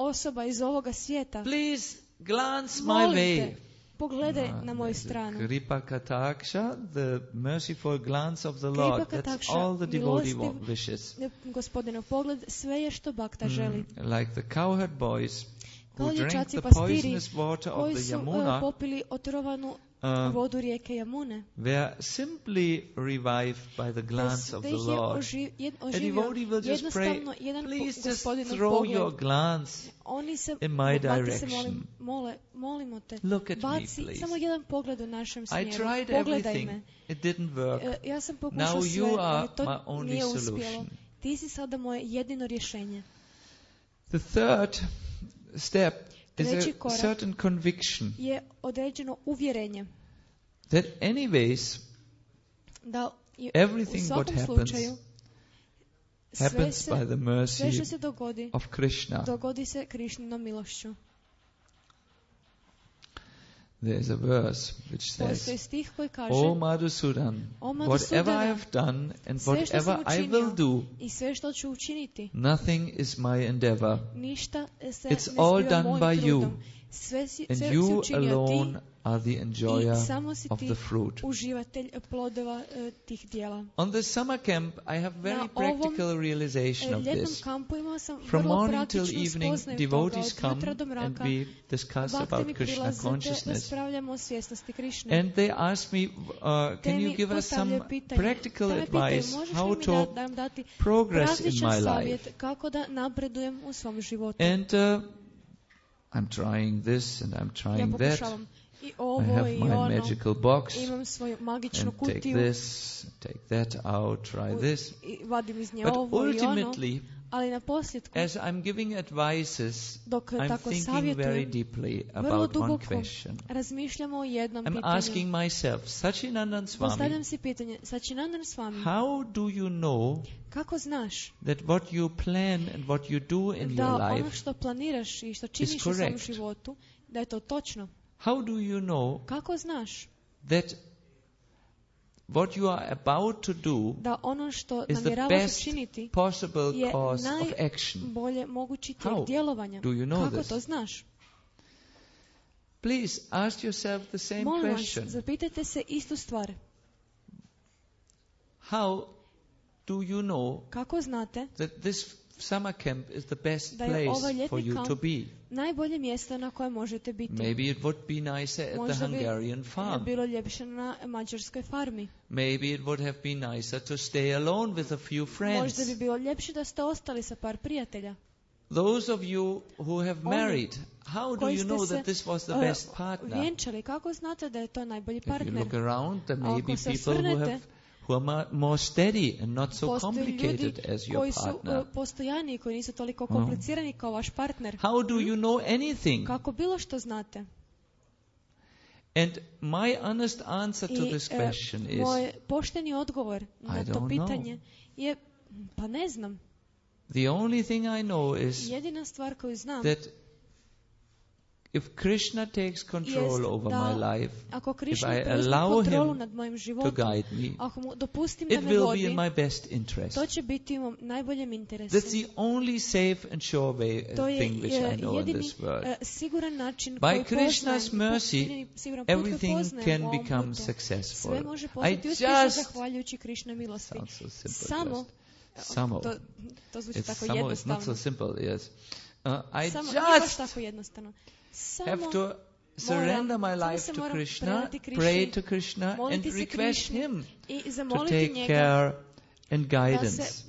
A: Please glance my way.
B: Pogledaj na moju stranu.
A: Kripa Kataksha, the merciful glance of the Lord. That's all the devotee wishes.
B: Gospodinov pogled, sve je što Bhakta želi.
A: Like the cowherd boys who drank the poisonous water of the Yamuna
B: vodu rijeke Jamune,
A: were simply revived by the glance of the Lord. A devotee will just pray, please just throw your glance in my direction. Look at me, please. I tried everything. It didn't work. Now you are my only solution.
B: Ti si sada moje jedino rješenje.
A: The third step is a certain conviction
B: je određeno uvjerenje
A: that anyways everything what happens by the mercy of Krishna.
B: Dogodi se Krišninom milošću.
A: There is a verse which says, O Madhusudan, whatever I have done and whatever I will do, nothing is my endeavor. It's all done by you, and you alone are the enjoyer of the fruit. On the summer camp, I have very practical realization of this. From morning till evening, devotees come and we discuss about Krishna consciousness. And they ask me, can you give us some practical advice how to progress in my life? And I'm trying this and I'm trying that. I have my magical box and take this, take that out, try this. But ultimately, as I'm giving advices, I'm thinking very deeply about one question. I'm asking myself, Sachinandan Swami, how do you know that what you plan and what you do in your life is correct? How do you know that what you are about to do is the best possible course of action? How do you know this? Please ask yourself the same question. How do you know that this summer camp is the best place for you to be?
B: Najbolje mjesto na kojem možete biti.
A: Maybe it would be nicer at the Hungarian farm.
B: Bilo ljepše na mađarskoj farmi.
A: Maybe it would have been nicer to stay alone with a few friends.
B: Možda bi bilo ljepše da ste ostali sa par prijatelja.
A: Those of you who have married, how do you know that this was the best partner?
B: Vjenčali, kako znate da je to najbolji partner?
A: If you look around, there may be people who are more steady and not so complicated as your partner.
B: Postojani koji nisu toliko komplicirani kao vaš partner.
A: How do you know anything?
B: Kako bilo što znate?
A: And my honest answer to this question is,
B: moj pošteni odgovor na to pitanje je, pa ne znam.
A: The only thing I know is
B: jedina stvar koju znam
A: that if Krishna takes control over my life, if I allow him to guide me, it will be in my best interest. That's the only safe and sure thing which I know in this world. By Krishna's mercy, everything can become successful. I just sounds so simple. Some of it's not so simple, yes. I just have to surrender my life to Krishna, pray to Krishna, and request Him to take care and guidance.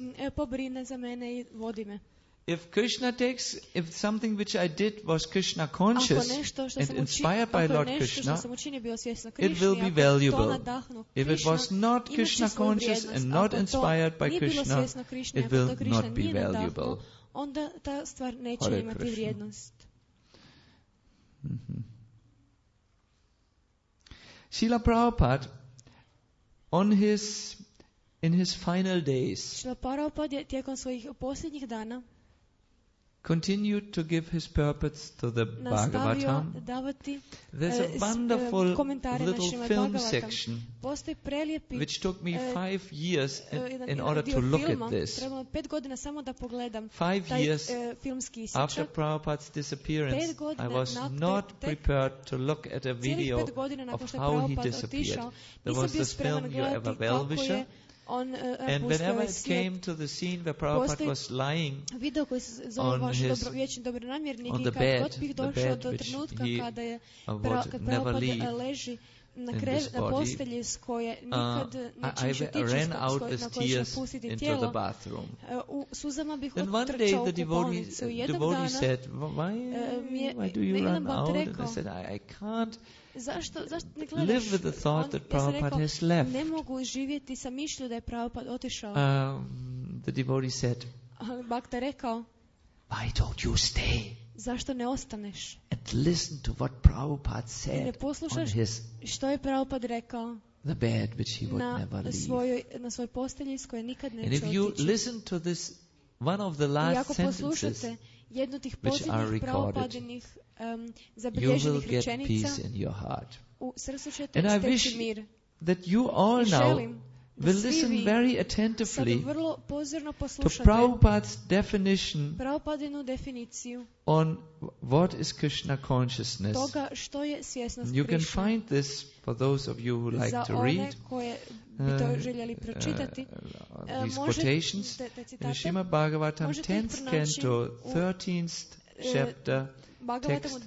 A: If something which I did was Krishna conscious and inspired by Lord Krishna, it will be valuable. If it was not Krishna conscious and not inspired by Krishna, it will not be valuable. Hare Krishna. Srila Prabhupada, in his final days, continued to give his purpose to the Bhagavatam. There's a wonderful little film section which took me 5 years in order to look at this. 5 years after Prabhupada's disappearance, I was not prepared to look at a video of how he disappeared. There was this film, You Ever Well-Wisher, and whenever it came to the scene where Prabhupada was lying on the bed which he would never leave,
B: na postelji s koje nikad nećeš otići, na koje ćeš pustiti tijelo, u suzama bih otrčao u bolnicu. Jednog dana mi je jedan brat rekao, zašto ne gledaš? Ja sam rekao, ne mogu živjeti sa mišlju da je Prabhupada otišao.
A: The devotee said,
B: Bhakta je rekao,
A: why don't you stay?
B: Zašto ne ostaneš?
A: And listen to what Prabhupada said
B: ne poslušaš
A: on his
B: što je Prabhupada rekao
A: the bed which he would never leave.
B: Na svojoj postelji s koje nikad neće
A: otići. And if you
B: otići.
A: Listen to this, one of the last sentences
B: jednu tih posljednjih Prabhupadinih zabilježenih rečenica, u srcu ćete steći mir.
A: That you all now will listen very attentively to Prabhupada's definition on what is Krishna consciousness. You can find this for those of you who like to read these quotations in Srimad Bhagavatam 10th canto 13th chapter text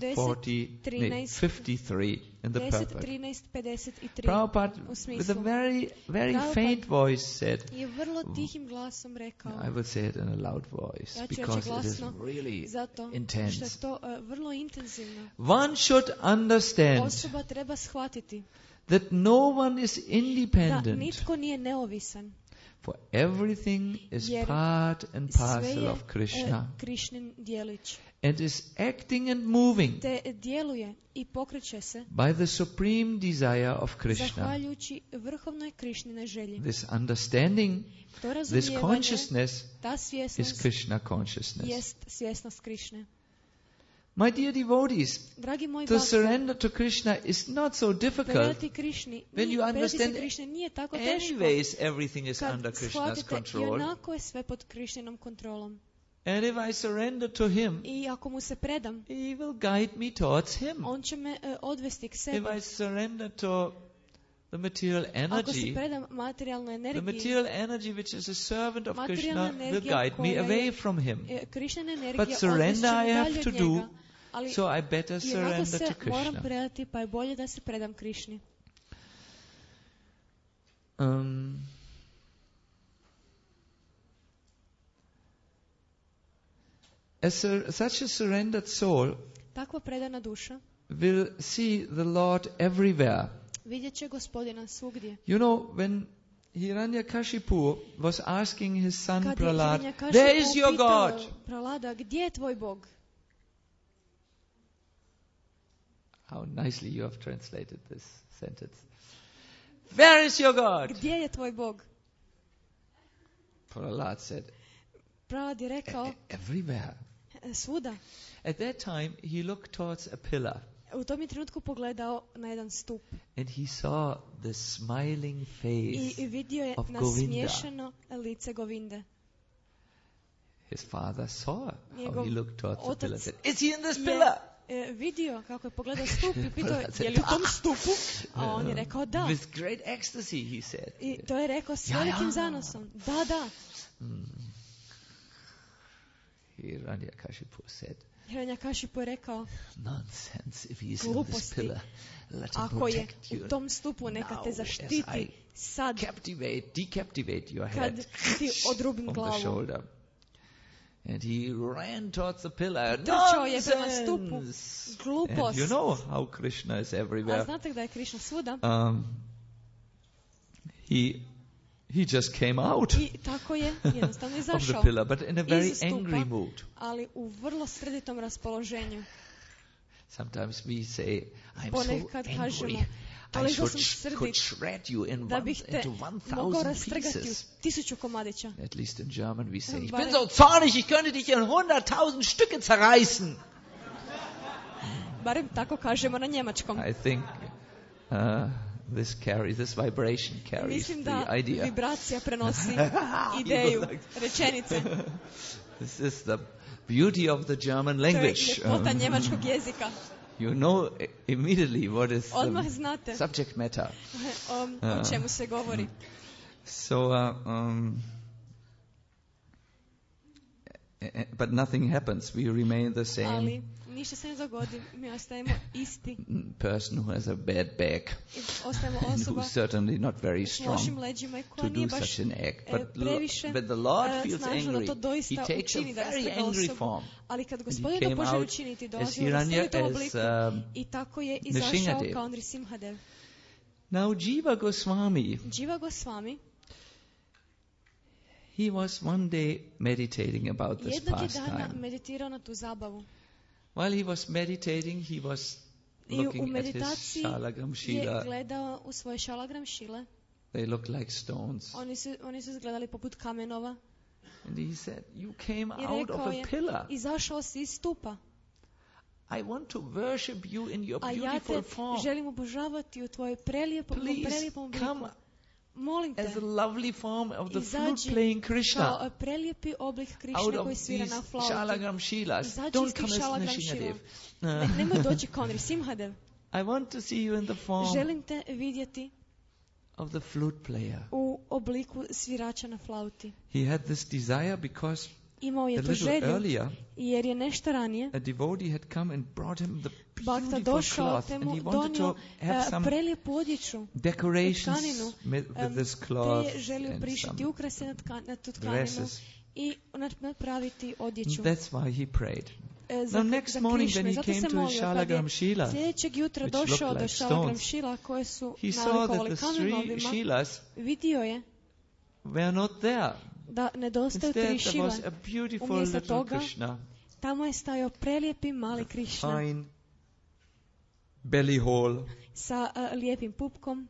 A: 53 in the purport. Prabhupada with a very, very faint voice said, I will say it in a loud voice because it is really intense. One should understand that no one is independent, for everything is part and parcel of Krishna, and is acting and moving by the supreme desire of Krishna. This understanding, this consciousness is Krishna consciousness. My dear devotees, to surrender to Krishna is not so difficult when you understand anyways everything is under Krishna's control. And if I surrender to Him, He will guide me towards Him. If I surrender to the material energy, the material energy which is a servant of Krishna will guide me away from Him. But surrender I have to do, so I better surrender to Krishna. Such a surrendered soul will see the Lord everywhere. You know, when Hiranyakashipu was asking his son Prahlad, where is your God? How nicely you have translated this sentence. Where is your God? Prahlad said, everywhere. At that time, he looked towards a pillar.
B: U tom je trenutku pogledao na jedan stup.
A: And he saw the smiling face
B: I vidio je
A: of
B: nasmiješeno lice Govinde.
A: His father saw how he looked towards the pillar and said, is he in this pillar?
B: Vidio kako je pogledao stup i pitao je li u tom stupu? A on je rekao da.
A: With great ecstasy, he said.
B: I to je rekao s velikim zanosom. Da.
A: Hiranyakashipu said,
B: Hiranyakashipu je rekao,
A: nonsense, if he is in this pillar, let him protect you.
B: U tom stupu neka te zaštiti sad,
A: decaptivate your head
B: kad ti odrubim
A: from
B: glavu.
A: The shoulder. And he ran towards the pillar.
B: Trčao je prema stupu. Glupost.
A: And you know how Krishna is everywhere.
B: A znate da je Krishna svuda?
A: He just came out
B: I tako je jednostavno izašao
A: of the pillar, but in a very angry mood.
B: Ali u vrlo srditom raspoloženju.
A: Sometimes we say, I'm so angry. I could shred you into 1,000 pieces. At least in German we say, ich bin so zornig, ich könnte dich in 100,000 Stücke zerreißen.
B: Barem tako kažemo na njemačkom.
A: I think this vibration carries the idea.
B: Mislim da vibracija prenosi ideju, rečenice.
A: This is the beauty of the German language.
B: To je ljepota njemačkog jezika.
A: You know immediately what is the subject matter.
B: O čemu se govori.
A: So, but nothing happens. We remain the same.
B: Ali ništa se ne dogodi, mi ostajemo isti.
A: Person who has a bad back
B: ostajemo osoba
A: who's certainly not very strong to do such an act. But the Lord feels angry. He takes a very angry form.
B: Ali kad Gospodin to poželi učiniti, dolazi u rasteretom obliku i tako je izašao kao Nrisimhadev.
A: Now Jiva Goswami, he was one day meditating about this pastime. While he was meditating, he was looking at his Shalagram Shila. They looked like stones.
B: Oni su izgledali poput kamenova.
A: And he said, "You came out of a pillar.
B: Izašao si iz stupa.
A: I want to worship you in your beautiful form.
B: Želim obožavati u tvojoj prelijepom obliku. Molim te,
A: as a lovely form of the flute playing Krishna,
B: kao prelijepi oblik Krišne koji svira na flauti.
A: Shalagram Shilas. Don't come as Nrisimhadev.
B: Nemoj doći kao Nrisimhadev.
A: I want to see you in the form
B: želim te vidjeti
A: of the flute player.
B: U obliku svirača na flauti.
A: He had this desire because
B: imao je tu želju, jer je nešto ranije
A: a devotee had come and brought him the
B: Bhakta došao te mu donio prelijepu odjeću,
A: decorations with this cloth,
B: te je želio prišiti ukrase na tu tkaninu i napraviti odjeću.
A: That's why he prayed. Now next morning when he came to Shalagram Shila,
B: sljedećeg jutra došao do Shalagram Shila koje su nalikovali kamenovima, vidio je
A: were not there.
B: Da nedostaju tri šiva. Umjesto toga, tamo je stajao prelijepi mali Krišna.
A: Fine belly hole.
B: Sa lijepim pupkom.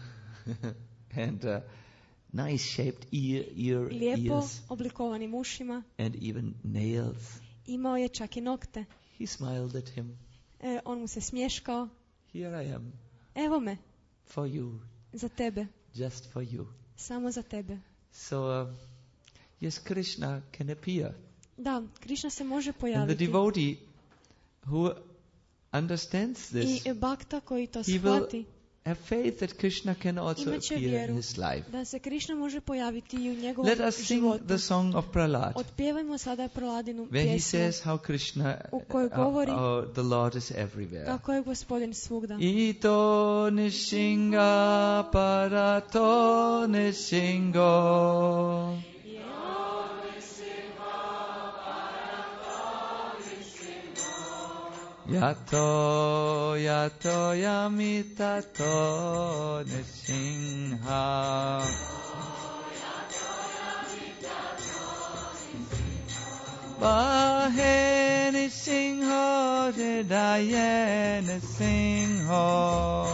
A: And nice shaped
B: lijepo
A: ears.
B: oblikovanim ušima.
A: And even nails.
B: Imao je čak i nokte.
A: He smiled at him.
B: On mu se smješkao.
A: Here I am.
B: Evo me.
A: For you.
B: Za tebe.
A: Just for you.
B: Samo za tebe.
A: So yes, Krishna can appear.
B: Da, Krishna se može pojaviti.
A: And the devotee who understands this,
B: i bhakta koji to shvati,
A: have faith that Krishna can also appear in his life.
B: Da se Krishna može pojaviti i u njegovom
A: životu. Let us sing the song of Prahlad.
B: Otpjevajmo sada Prahladinu
A: pjesmu. Where he says how Krishna,
B: u kojoj govori
A: the Lord is everywhere.
B: Kako je Gospodin svugda.
A: Ito nishinga parato nishingo. Yato yato yamitato nishinha. Bahe nishinho hridaye nishinho.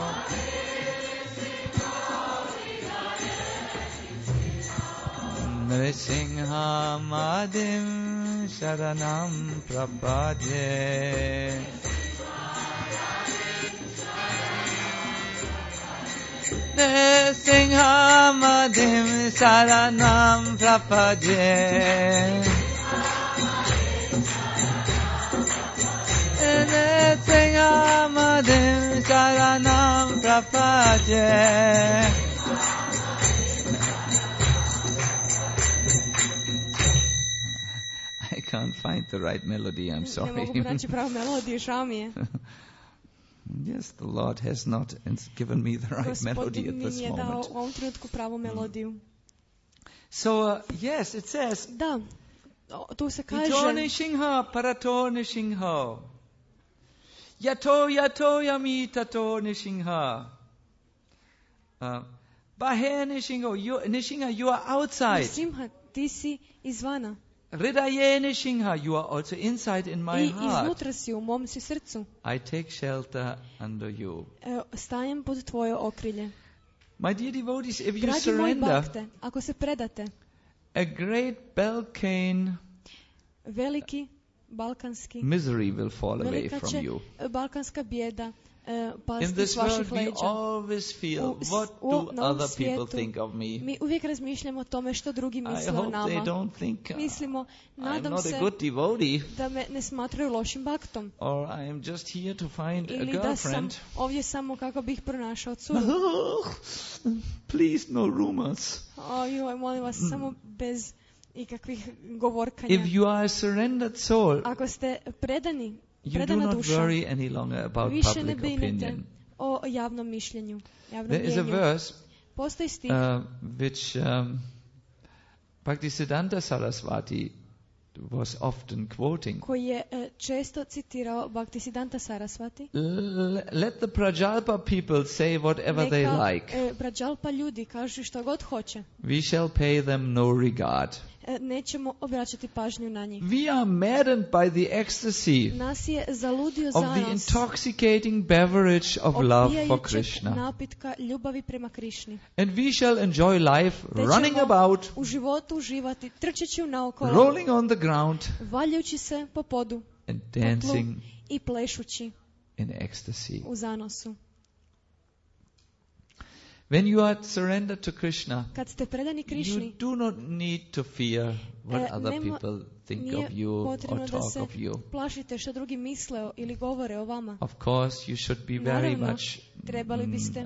A: Nrisingha madim sharanam prapadye. Nrisingha madim sharanam prapadye. Nrisingha madim sharanam prapadye. I can't find the right melody, I'm sorry.
B: Ne mogu naći pravu melodiju, žao mi je.
A: Yes, the Lord has not given me the right melody at this moment. Gospodin mi je dao
B: u ovom trenutku pravu melodiju.
A: So, yes, it says,
B: da, tu se kaže,
A: Ito nishingha parato nishingha. Yato yato yami tato nishingha. Bahe nishingha, you are outside.
B: Nishingha, ti si izvana.
A: Hridaye nishinha, you are also inside in my heart.
B: I iznutra si u mom si srcu.
A: I take shelter under you.
B: Stajem pod tvoje okrilje.
A: My dear devotees, if you
B: Dragi
A: surrender,
B: moji bhakte, ako se predate,
A: a great Balkan
B: veliki balkanski
A: misery will fall away from you.
B: Balkanska bijeda
A: in this world we always feel, what do other people think of me?
B: Mi uvijek razmišljamo o tome što drugi misle o nama.
A: I hope they don't think
B: mislimo, nadam
A: I'm not
B: se
A: a good devotee,
B: da me ne smatraju lošim bhaktom.
A: Or I am just here to find
B: ili
A: a girlfriend.
B: Da sam ovdje samo kako bih pronašao curu.
A: Please, no rumors.
B: Joj, molim vas, samo bez ikakvih govorkanja.
A: If you are a surrendered soul,
B: ako ste predani
A: You do not worry any longer about public opinion.
B: O javnom mišljenju, javnom
A: There is a verse
B: postoji stih
A: which Bhaktisiddhanta Saraswati was often quoting.
B: Koji je često citirao Bhaktisiddhanta Saraswati.
A: Let the Prajalpa people say whatever they like.
B: Prajalpa ljudi kažu što god hoće.
A: We shall pay them no regard.
B: Nećemo obraćati pažnju na njih.
A: We are maddened by the ecstasy
B: Nas je zaludio
A: of the intoxicating beverage of love for Krishna.
B: Napitka ljubavi prema Krišni.
A: And we shall enjoy life running about,
B: u životu uživati, trčeći naokolo,
A: rolling on the ground,
B: valjajući se po podu,
A: and dancing
B: i plešući
A: in ecstasy.
B: U zanosu.
A: When you are surrendered to Krishna,
B: kad ste predani Krišni,
A: you do not need to fear what other people think of you or talk of you.
B: Plašite što drugi misle ili govore o vama.
A: Of course, you should be very much
B: trebali biste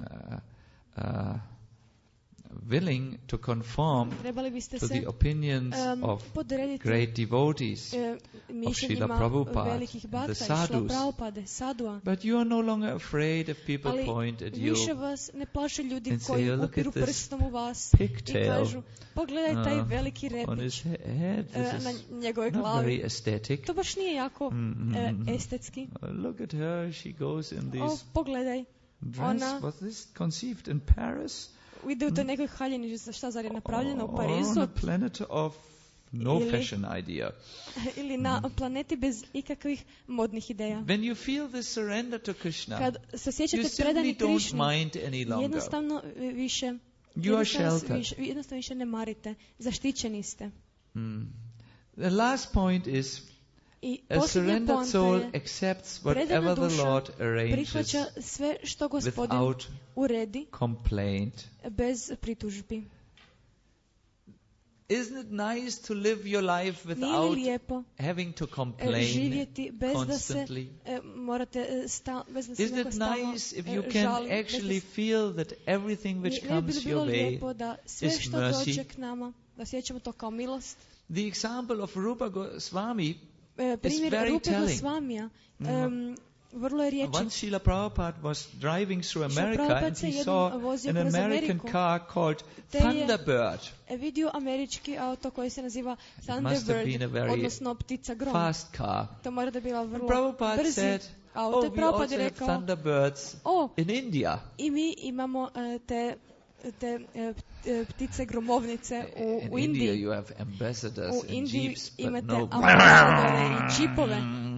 A: willing to conform to the opinions of great devotees of Srila Prabhupada, the sadhus. But you are no longer afraid if people point at you and say, oh, look at this pigtail on his head. This is not very aesthetic.
B: To baš nije jako estetski.
A: Look at her, she goes in this dress. Was this conceived in Paris?
B: Ide u toj nekoj haljini, šta zar je napravljeno u Parizu?
A: On a planet of no fashion idea.
B: Ili na planeti bez ikakvih modnih ideja.
A: When you feel this surrender to Krishna,
B: kad se osjećate predani Krišni, jednostavno više jednostavno više ne marite, zaštićeni ste.
A: The last point is a surrendered soul accepts whatever the Lord arranges
B: sve što Gospodin uredi
A: complaint.
B: Bez pritužbi.
A: Isn't it nice to live your life without having to complain constantly? Isn't it nice if you can actually feel that everything which comes your way is mercy? The example of Rupa Goswami is very telling.
B: Vrlo je riječi.
A: Once Srila Prabhupada was driving through America and he saw an American car called Thunderbird.
B: Vidio američki auto koji se naziva Thunderbird, odnosno ptica grom.
A: Fast car.
B: To mora da bila vrlo
A: brzi auto. Oh, we also have Thunderbirds in India.
B: I mi imamo te ptice gromovnice u Indiji.
A: In India you have ambassadors and jeeps, but no
B: ambasadore i džipove.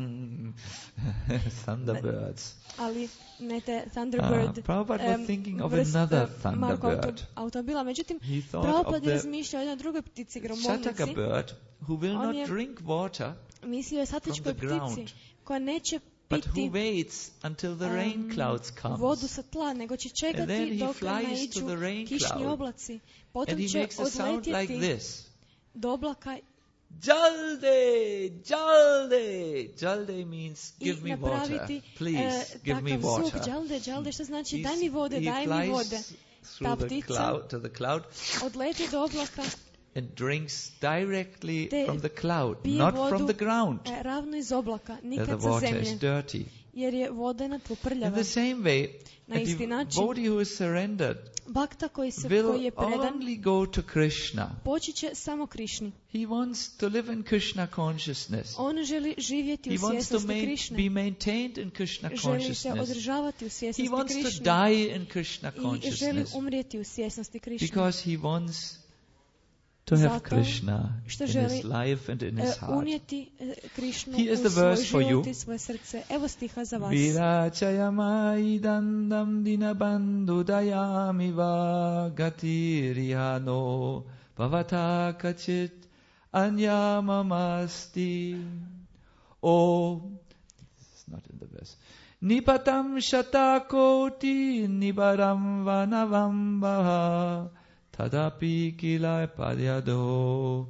A: Thunderbirds.
B: Ali ne te Thunderbird.
A: Prabhupada was thinking of another Thunderbird.
B: Automobila. Međutim, Prabhupada je razmišljao o jednoj drugoj ptici gromovnici.
A: Shataka bird who will not drink water
B: mislio je satičkoj ptici koja neće
A: but who waits until the rain clouds comes.
B: Vodu sa tla, nego će čekati dok naiđu kišni oblaci. Potom će odletjeti do oblaka.
A: Jalde, jalde. Jalde means give me water. Please, give me water.
B: Zvuk, jalde, jalde, što znači daj mi vode, daj mi vode. Ta ptica odleti do oblaka
A: and drinks directly from the cloud, not from the ground.
B: Ravno iz oblaka, nikad sa
A: water
B: zemlje.
A: Is dirty.
B: Jer je vodena tlo prljava.
A: In the same way,
B: na isti način,
A: devotee who is surrendered
B: Bhakta koji je predan
A: only go to Krishna.
B: Poći će samo Krišni.
A: He wants to live in Krishna consciousness.
B: On želi živjeti u svjesnosti Krišne.
A: Be maintained in Krishna consciousness.
B: Želi se održavati u svjesnosti Krišne.
A: He wants to die in Krishna consciousness.
B: I želi umrijeti u svjesnosti Krišne.
A: Because he wants to have Krishna in his life and in his heart. Here is the verse for you. Virachayama idandam dinabandhu dayami va gatirihano bhavata kachit anyamamasti. Oh, this is not in the verse. Nipatam shatakoti nibaram vanavam baha Tadapi kilai padyado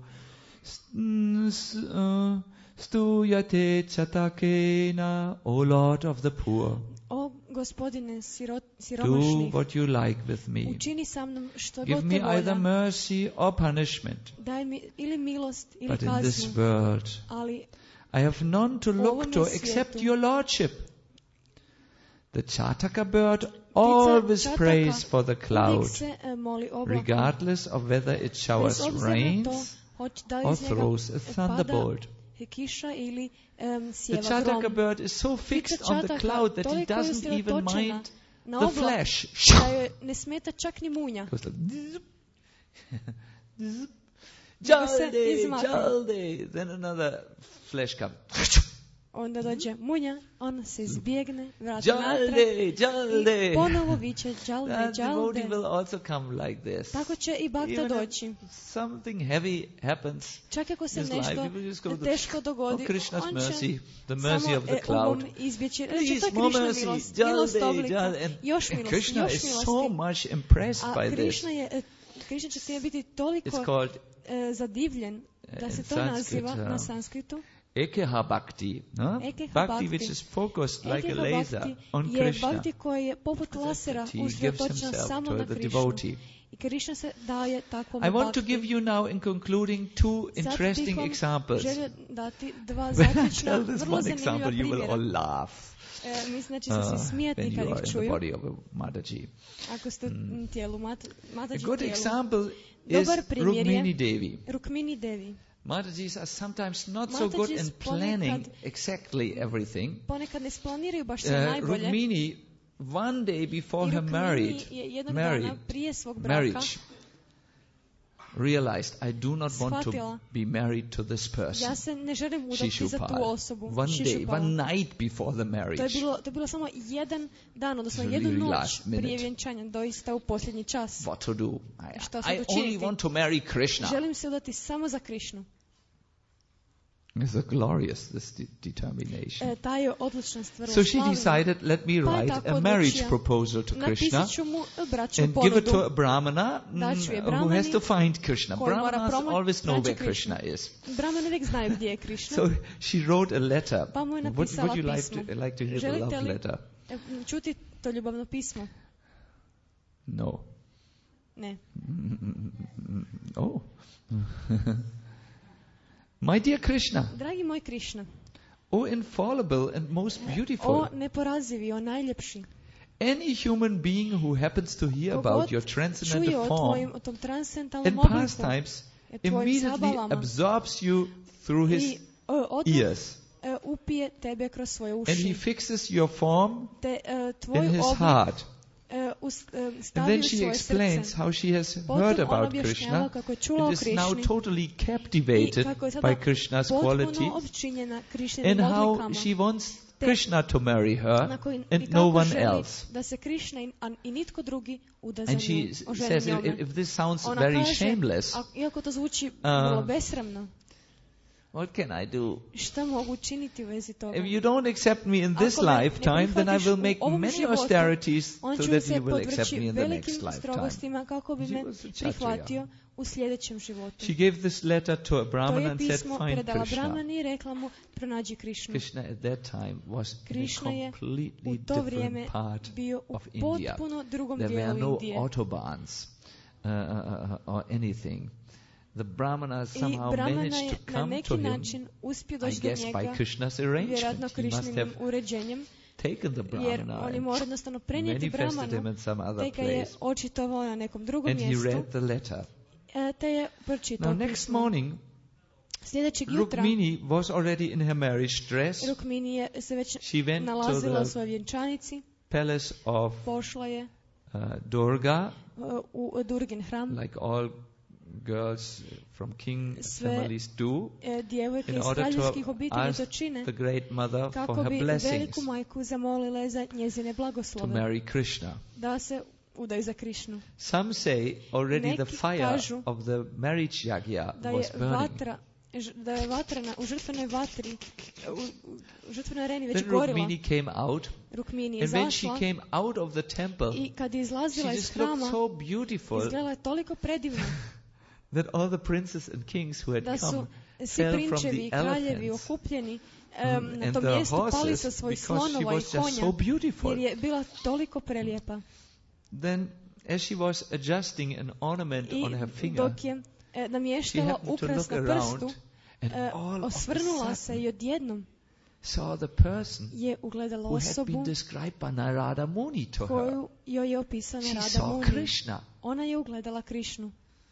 A: stuyate chatakena, O Lord of the poor.
B: O Gospodine siromašnih,
A: do what you like with me.
B: Učini sa mnom što
A: Give
B: god te volja.
A: Me either mercy or punishment.
B: Daj mi ili milost ili
A: kaznu. But in this world,
B: ali
A: I have none to look to except your lordship. The Chataka bird always prays for the cloud, regardless of whether it showers rains or throws a thunderbolt. The Chataka bird is so fixed on the cloud that he doesn't even mind the flash. Jalde. Then another flash comes.
B: Onda dođe munja, on se zbjegne, vrati natrag i ponovo viče džalde,
A: džalde. The devotee will also come like this.
B: Tako će i bhakta doći.
A: Something heavy happens.
B: Čak ako se nešto teško dogodi,
A: on će
B: samo umom izbjeći. Reći, to je Krišna milost, milost oblika, još milost,
A: Krishna
B: još
A: is
B: milosti.
A: so much impressed by this.
B: Krišna će time biti toliko zadivljen da se to naziva na sanskritu
A: Ekeha Bhakti, no? Bhakti which is focused like a laser on Krishna.
B: Bhakti koji je poput lasera usredotočen samo na Krišnu. I Krishna se daje takvom
A: I want to give you now in concluding two interesting examples.
B: Želim dati dva zaključna, vrlo zanimljiva
A: example, you will all
B: primjera.
A: laugh.
B: Mislim da će se svi smijeti kad ih čuju.
A: Mataji.
B: Ako ste u tijelu, Mataji
A: A good
B: tijelu.
A: example is Rukmini Devi.
B: Rukmini Devi.
A: Matajis are sometimes not so good in planning exactly everything.
B: Ponekad ne splaniraju baš sve najbolje.
A: Rukmini, one day before her marriage, realized, I do not want to be married to this person.
B: Ja se ne želim udati za tu osobu.
A: One day, one night before the marriage.
B: To je bilo samo jedan dan, odnosno jednu noć prije vjenčanja, doista u posljednji čas.
A: What to do? I only
B: učiniti?
A: want to marry Krishna.
B: Želim se udati samo za Krišnu.
A: It's a glorious determination.
B: Ta je odlučna stvar.
A: So she decided, let me write a marriage proposal to Krishna and give it to a Brahmana who has to find Krishna. Brahmanas always know where Krishna is.
B: Brahmani uvijek znaju gdje je Krishna.
A: So she wrote a letter.
B: Pa mu je napisala
A: Would you
B: pismo.
A: like to hear the love letter?
B: Čuti to ljubavno pismo?
A: No.
B: Ne.
A: Oh. My dear Krishna,
B: dragi moj Krišna,
A: O infallible and most beautiful,
B: o neporazivi, o najljepši,
A: any human being who happens to hear about your transcendental form and
B: obliku,
A: pastimes immediately absorbs you through his ears,
B: upije tebe kroz svoje uši,
A: and he fixes your form in his heart. And then she explains how she has heard about Krishna and is now totally captivated by Krishna's quality, and how she wants Krishna to marry her and no one else. And she says, if this sounds very shameless, what can I do? If you don't accept me in this lifetime, then I will make many austerities so that you will accept me in the next lifetime. She gave this letter to a Brahmana and said, find Krishna. Krishna at that time was in a completely different part of India. There were no autobahns or anything. The Brahmanas somehow managed to come to him, I guess by Krishna's arrangement. He must have taken the Brahmana and manifested him in some other place. And he read the letter. Now next morning, Rukmini was already in her marriage dress. She went to the palace of Durga, like all girls from king families do, in order to ask the great mother for her blessings to marry Krishna. Some say already the fire of the marriage yagya was burning. Then Rukmini came out, and when she came out of the temple, she just looked so beautiful that all the princes and kings who had come fell from the elephants and the horses because she was just so beautiful. Then, as she was adjusting an ornament on her finger, she happened to look around,
B: osvrnula se i odjednom
A: saw the person
B: je ugledala
A: who had
B: osobu
A: been described by Narada Muni to her.
B: koju joj je opisao
A: She
B: Narada
A: saw
B: Muni.
A: Krishna.
B: Ona je ugledala Krišnu.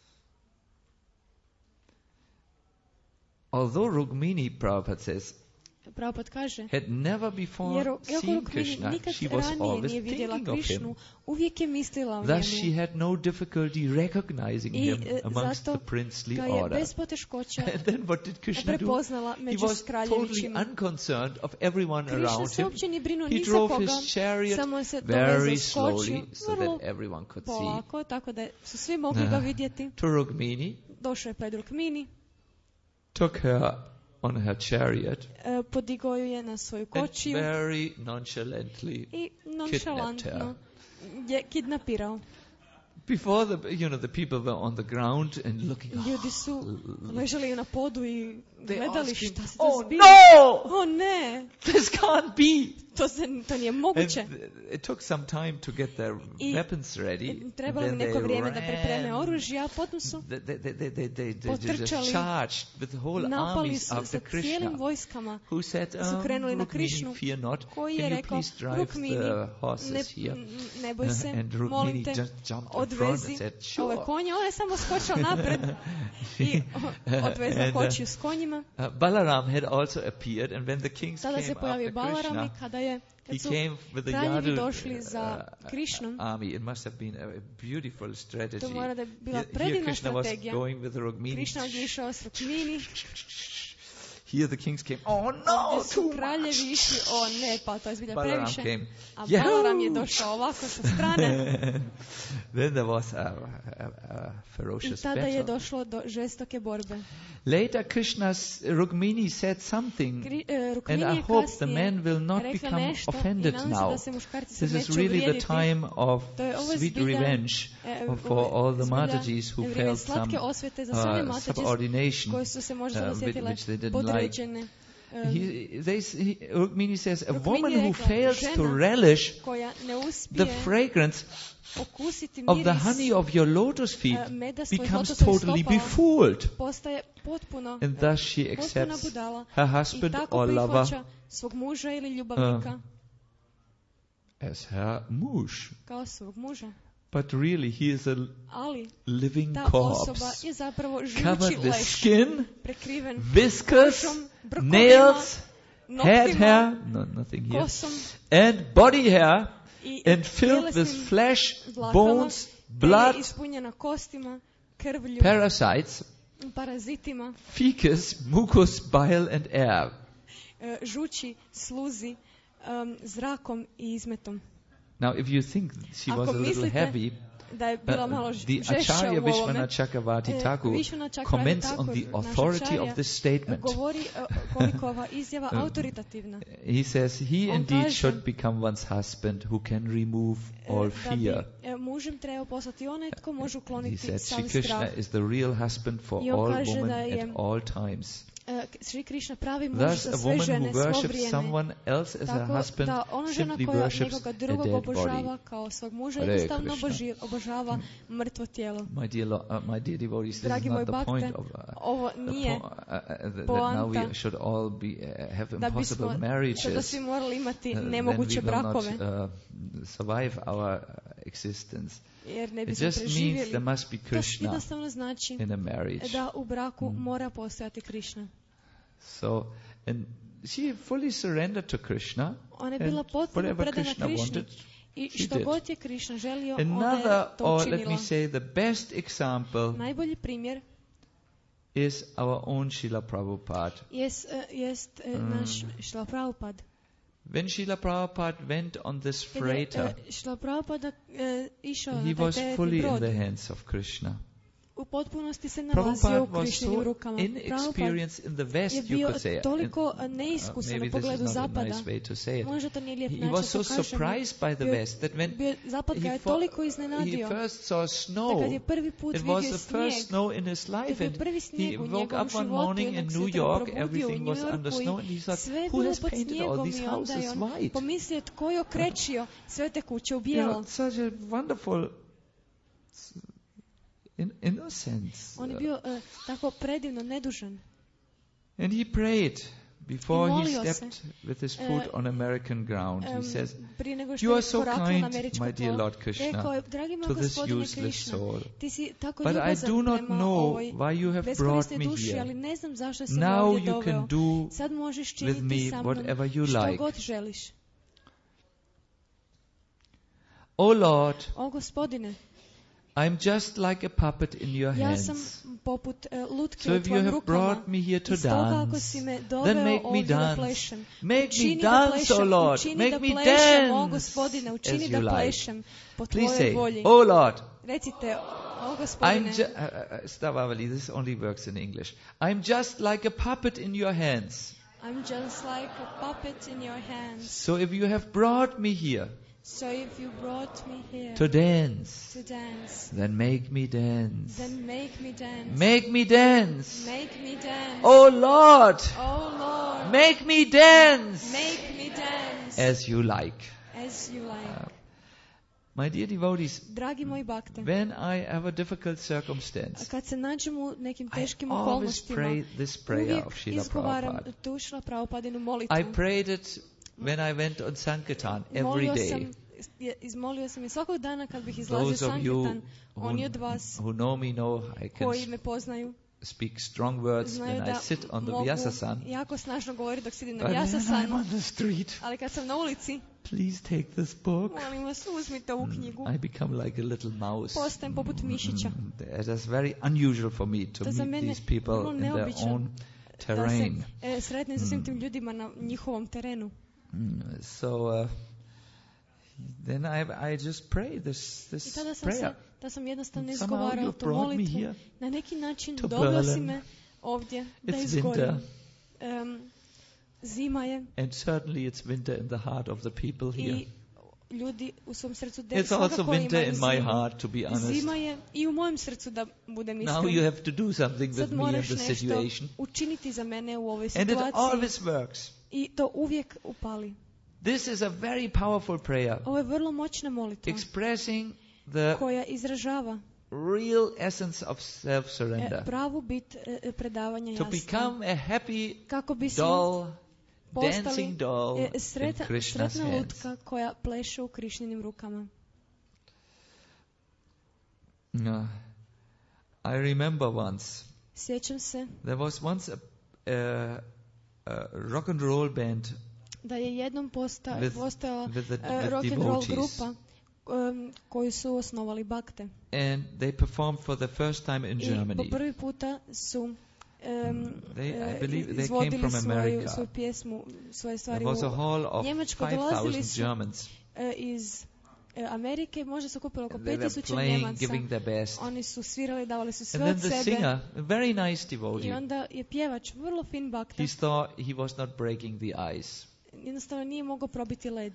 A: Although Rukmini, Prabhupada says,
B: Prabhupada kaže,
A: had never before seen Krishna, she was always thinking of him.
B: Uvijek je mislila o
A: Thus
B: njemu.
A: she had no difficulty recognizing him amongst the princely order.
B: Bez poteškoća
A: And then what did Krishna do?
B: prepoznala
A: He
B: među
A: was totally
B: kraljevićima.
A: unconcerned of everyone
B: Krišna
A: around
B: se
A: him.
B: uopće ni brinuo
A: He
B: ni za
A: drove
B: koga,
A: his chariot
B: samo se
A: very
B: dovezao
A: slowly
B: skočio,
A: so that everyone could see.
B: polako, tako da su svi mogli ga vidjeti.
A: To Rukmini,
B: Došao je pred Rukmini,
A: took her on her chariot,
B: podigao ju je na svoju
A: and
B: kočiju
A: very nonchalantly
B: i
A: kidnapped
B: nonšalantno
A: her.
B: je kidnapirao.
A: Before the people were on the ground and looking.
B: Ljudi su ležali na podu i
A: They
B: gledali
A: asked him,
B: šta se
A: "Oh
B: to zbiva.
A: no!
B: O ne,
A: This can't be!"
B: to nije moguće.
A: And it took some time to get their weapons ready.
B: Trebalo mi neko vrijeme da pripreme oružje, a potom su
A: They
B: potrčali,
A: just charged with the whole
B: napali
A: armies
B: su sa
A: after
B: cijelim
A: Krishna,
B: vojskama,
A: who said,
B: su krenuli na Krišnu,
A: Rukmini, fear not,
B: koji je
A: can you
B: rekao,
A: please drive
B: Rukmini,
A: the horses here?
B: ne boj se,
A: And Rukmini
B: molim te,
A: just jumped in front and
B: odvezi
A: said,
B: ove
A: sure.
B: konje. Ona je samo skočila napred i odvezla kočiju s konjima.
A: Balaram had also appeared, and when the kings
B: Tada
A: came
B: se pojavio
A: after
B: Balaram i
A: Krishna,
B: kad
A: he
B: su
A: came with the
B: kraljevi
A: Yadu
B: došli za Krišnom,
A: army. It must have been a beautiful strategy.
B: to mora da je bila
A: Here
B: predivna
A: Krishna was
B: strategija.
A: going with Rukmini.
B: Krišna je išao s Rukmini,
A: Here the kings came. Oh no,
B: ovdje su
A: too
B: kraljevi
A: much.
B: išli, o ne, pa to je zbilja
A: Balaram
B: previše.
A: came.
B: A
A: Yahoo!
B: Balaram je došao ovako sa strane
A: Then there was a
B: i
A: ferocious
B: tada je
A: battle.
B: došlo do žestoke borbe.
A: Later Rukmini said something, and
B: Rukmini
A: I
B: je
A: hope the
B: kasnije
A: men will not
B: rekla
A: become
B: nešto i
A: offended
B: nadam se
A: now.
B: da se muškarci sad
A: This is
B: neće
A: really the
B: uvrijediti.
A: time of
B: To je ovo
A: sweet
B: zbilja,
A: revenge for all the
B: zbilja
A: Mataji's who
B: vrijeme
A: felt some
B: slatke osvete za sve one Mataji's
A: subordination,
B: koje su se možda
A: which
B: osjetile
A: they didn't like.
B: podređene.
A: Rukmini says, a
B: Rukmini
A: woman
B: je
A: who
B: rekla,
A: fails
B: žena
A: to relish
B: koja ne
A: the
B: uspije
A: fragrance
B: okusiti
A: of the
B: miris
A: honey of your lotus feet
B: meda svojih
A: becomes
B: lotosovih
A: totally
B: stopala,
A: befooled.
B: postaje potpuno
A: And thus she
B: potpuna
A: accepts
B: budala
A: her
B: i
A: husband
B: tako
A: or lover
B: prihvaća svog muža ili ljubavnika
A: as her muž.
B: kao svog muža.
A: But really he is a
B: Ali
A: living
B: ta osoba
A: corpse,
B: je zapravo
A: covered
B: živući
A: with
B: leš,
A: skin,
B: prekriven
A: viscous,
B: kožom, brkovima,
A: nails, head
B: noktima,
A: hair, no, nothing here,
B: kosom
A: and body hair,
B: i
A: and filled with
B: tjelesnim
A: flesh,
B: dlakama,
A: bones,
B: te
A: blood,
B: je ispunjena kostima, krvlju,
A: parasites,
B: parazitima,
A: fecus, mucus, bile, and air.
B: žući, sluzi, zrakom i izmetom.
A: Now, if you think she was
B: Ako
A: a little
B: mislite
A: heavy,
B: da je bila malo
A: the
B: žešća
A: Acharya
B: u ovome,
A: Vishwanath Chakravarti Thakur
B: Vishwanath Chakravarti
A: comments on
B: Thakur,
A: the
B: naš
A: authority
B: Acharya,
A: of this statement.
B: govori koliko ova izjava autoritativna.
A: He says he
B: On
A: indeed
B: kaže
A: should become one's husband who can remove all fear.
B: Da bi mužem trebao postati onaj tko može
A: He
B: ukloniti
A: said
B: sam
A: Sri Krishna
B: strah.
A: is the real husband for
B: I on
A: all
B: kaže
A: women
B: da je
A: at all times.
B: Sri Krishna pravi muž
A: Thus,
B: za
A: a
B: sve
A: woman
B: žene
A: who
B: svo
A: worships
B: vrijeme.
A: someone else as her
B: Tako
A: husband
B: da ona žena
A: simply
B: koja
A: worships
B: nekoga
A: a
B: drugog
A: dead
B: obožava
A: body.
B: kao svog muža
A: Hare
B: jednostavno
A: Krishna.
B: obožava mrtvo tijelo.
A: My dear devotees, this is
B: Dragi
A: not
B: moji
A: the
B: bakte,
A: point of
B: ovo nije
A: that now
B: poanta
A: we should all have
B: da
A: impossible
B: bismo
A: marriages.
B: sada svi morali imati
A: Then
B: nemoguće
A: we will not
B: brakove.
A: survive our existence.
B: Jer ne
A: It
B: bismo
A: just means
B: preživjeli.
A: there must be
B: To
A: Krishna
B: jednostavno znači
A: in a marriage.
B: da u braku mora postojati Krišna.
A: So, and she fully surrendered to Krishna.
B: Ona je bila
A: And
B: potpuno
A: whatever
B: predana
A: Krishna
B: Krišni.
A: wanted,
B: I
A: she
B: što
A: did.
B: god je Krišna želio, ona
A: Another,
B: je to
A: or let me
B: učinila.
A: say, the best example
B: Najbolji primjer
A: is our own Srila Prabhupada.
B: jest naš Šrila Prabhupada.
A: When Srila Prabhupada went on this freighter,
B: Šrila Prabhupada išao
A: he
B: na taj
A: was
B: teretni
A: fully in
B: brod.
A: the hands of Krishna.
B: U potpunosti se nalazio
A: Prabhupada
B: u
A: was
B: Krišninim
A: so
B: rukama. Prabhupada
A: inexperienced in the West,
B: je
A: you
B: bio
A: could say.
B: toliko neiskusan
A: Maybe
B: u
A: this
B: pogledu
A: is not a
B: zapada.
A: nice way to say it.
B: Možda to nije lijep
A: He
B: način
A: was so
B: to kažemo.
A: surprised by the West that when
B: Zapad ga je toliko iznenadio.
A: he first saw
B: Da kad je
A: snow,
B: prvi put
A: it
B: vidio
A: was the first
B: snijeg,
A: snow in his life,
B: to je
A: and
B: prvi
A: he
B: snijeg u
A: woke
B: njegovom
A: up one
B: životu,
A: morning in
B: jednog se
A: New
B: jutro
A: York,
B: probudio u
A: everything
B: New
A: was under
B: Yorku
A: snow, and he
B: i
A: thought,
B: sve je
A: who
B: bilo
A: has
B: pod
A: painted all
B: snijegom
A: these
B: i onda je
A: houses
B: on
A: white?
B: pomislio tko je okrečio sve te kuće u
A: You
B: bijelo.
A: know, such a wonderful innocence.
B: On je bio tako predivno nedužan.
A: And he prayed before he stepped with his foot on American ground. He says, "You are so kind, my dear Lord Krishna, to this useless soul. But I do not know why you have brought me here. Now you can do with me whatever you like. O Lord, I'm just like a puppet in your hands. So if you have brought me here to dance, then make me dance. Make me dance, O Lord. Make me dance as you like. Please say, O Lord. Stavavali, this only works in English. I'm just like a puppet in your hands.
B: I'm just like a puppet in your hands.
A: So if you have brought me here,
B: so if you brought me here
A: to dance, then make me dance.
B: Then make me dance.
A: Make me dance.
B: Make me dance.
A: Oh Lord.
B: Oh Lord.
A: Make me dance.
B: Make me dance.
A: As you like.
B: As you like.
A: My dear devotees,
B: dragi moji bakte,
A: when I have a difficult circumstance,
B: kad se nađem u nekim teškim
A: I always
B: okolnostima,
A: pray this prayer of Srila
B: izgovaram
A: Prabhupada.
B: tu Srila Prabhupadinu molitvu.
A: I prayed it when I went on Sankirtan every day.
B: Izmolio sam i svakog dana kad bih izlazio Sankirtan, oni od vas
A: who know me know I
B: koji me poznaju
A: speak strong words when I sit on the Vyasasan.
B: Jako snažno govori dok sidim na Vyasasanu. Ali kad sam na ulici,
A: please take this book.
B: Molim vas, uzmite ovu knjigu.
A: I become like a little mouse.
B: Postajem poput mišića.
A: It is very unusual for me to meet these people in their own terrain.
B: Da se sretnem sa svim tim ljudima na njihovom terenu.
A: So then I just pray this prayer.
B: Da sam jednostavno izgovarao tu molitvu. Na neki način doveo si me ovdje da izgorim. Zima je.
A: And certainly it's winter in the heart of the people here.
B: I ljudi u svom srcu
A: it's also winter in my heart, to be honest.
B: Zima je i u mojem srcu, da budem iskren.
A: Now you have to do something with me in the situation.
B: Sad moraš učiniti za mene u ovoj situaciji.
A: And it always works.
B: I to uvijek upali.
A: This is a very powerful prayer.
B: Ovo je vrlo moćna molitva.
A: Expressing the
B: koja izražava
A: real essence of self-surrender.
B: Pravu bit predavanja jasna.
A: To become a happy doll, dancing doll in Krishna's hands.
B: Sretna lutka koja pleše u Krišninim rukama.
A: I remember once.
B: Sjećam se.
A: There was once a rock and roll band.
B: Da je jednom postojala rock and roll grupa koju su osnovali bakte.
A: And they performed for the first time in Germany.
B: I po prvi puta su
A: I believe they came from America.
B: Svoju pjesmu, svoje stvari
A: u
B: Njemačkoj. Dolazili su iz Amerike, možda su kupili oko 5000 Njemaca. Oni su svirali, davali su sve od sebe.
A: Singer, a very nice devotee.
B: I onda je pjevač, vrlo fin bakta.
A: He thought he was not breaking the ice.
B: Jednostavno nije mogao probiti led.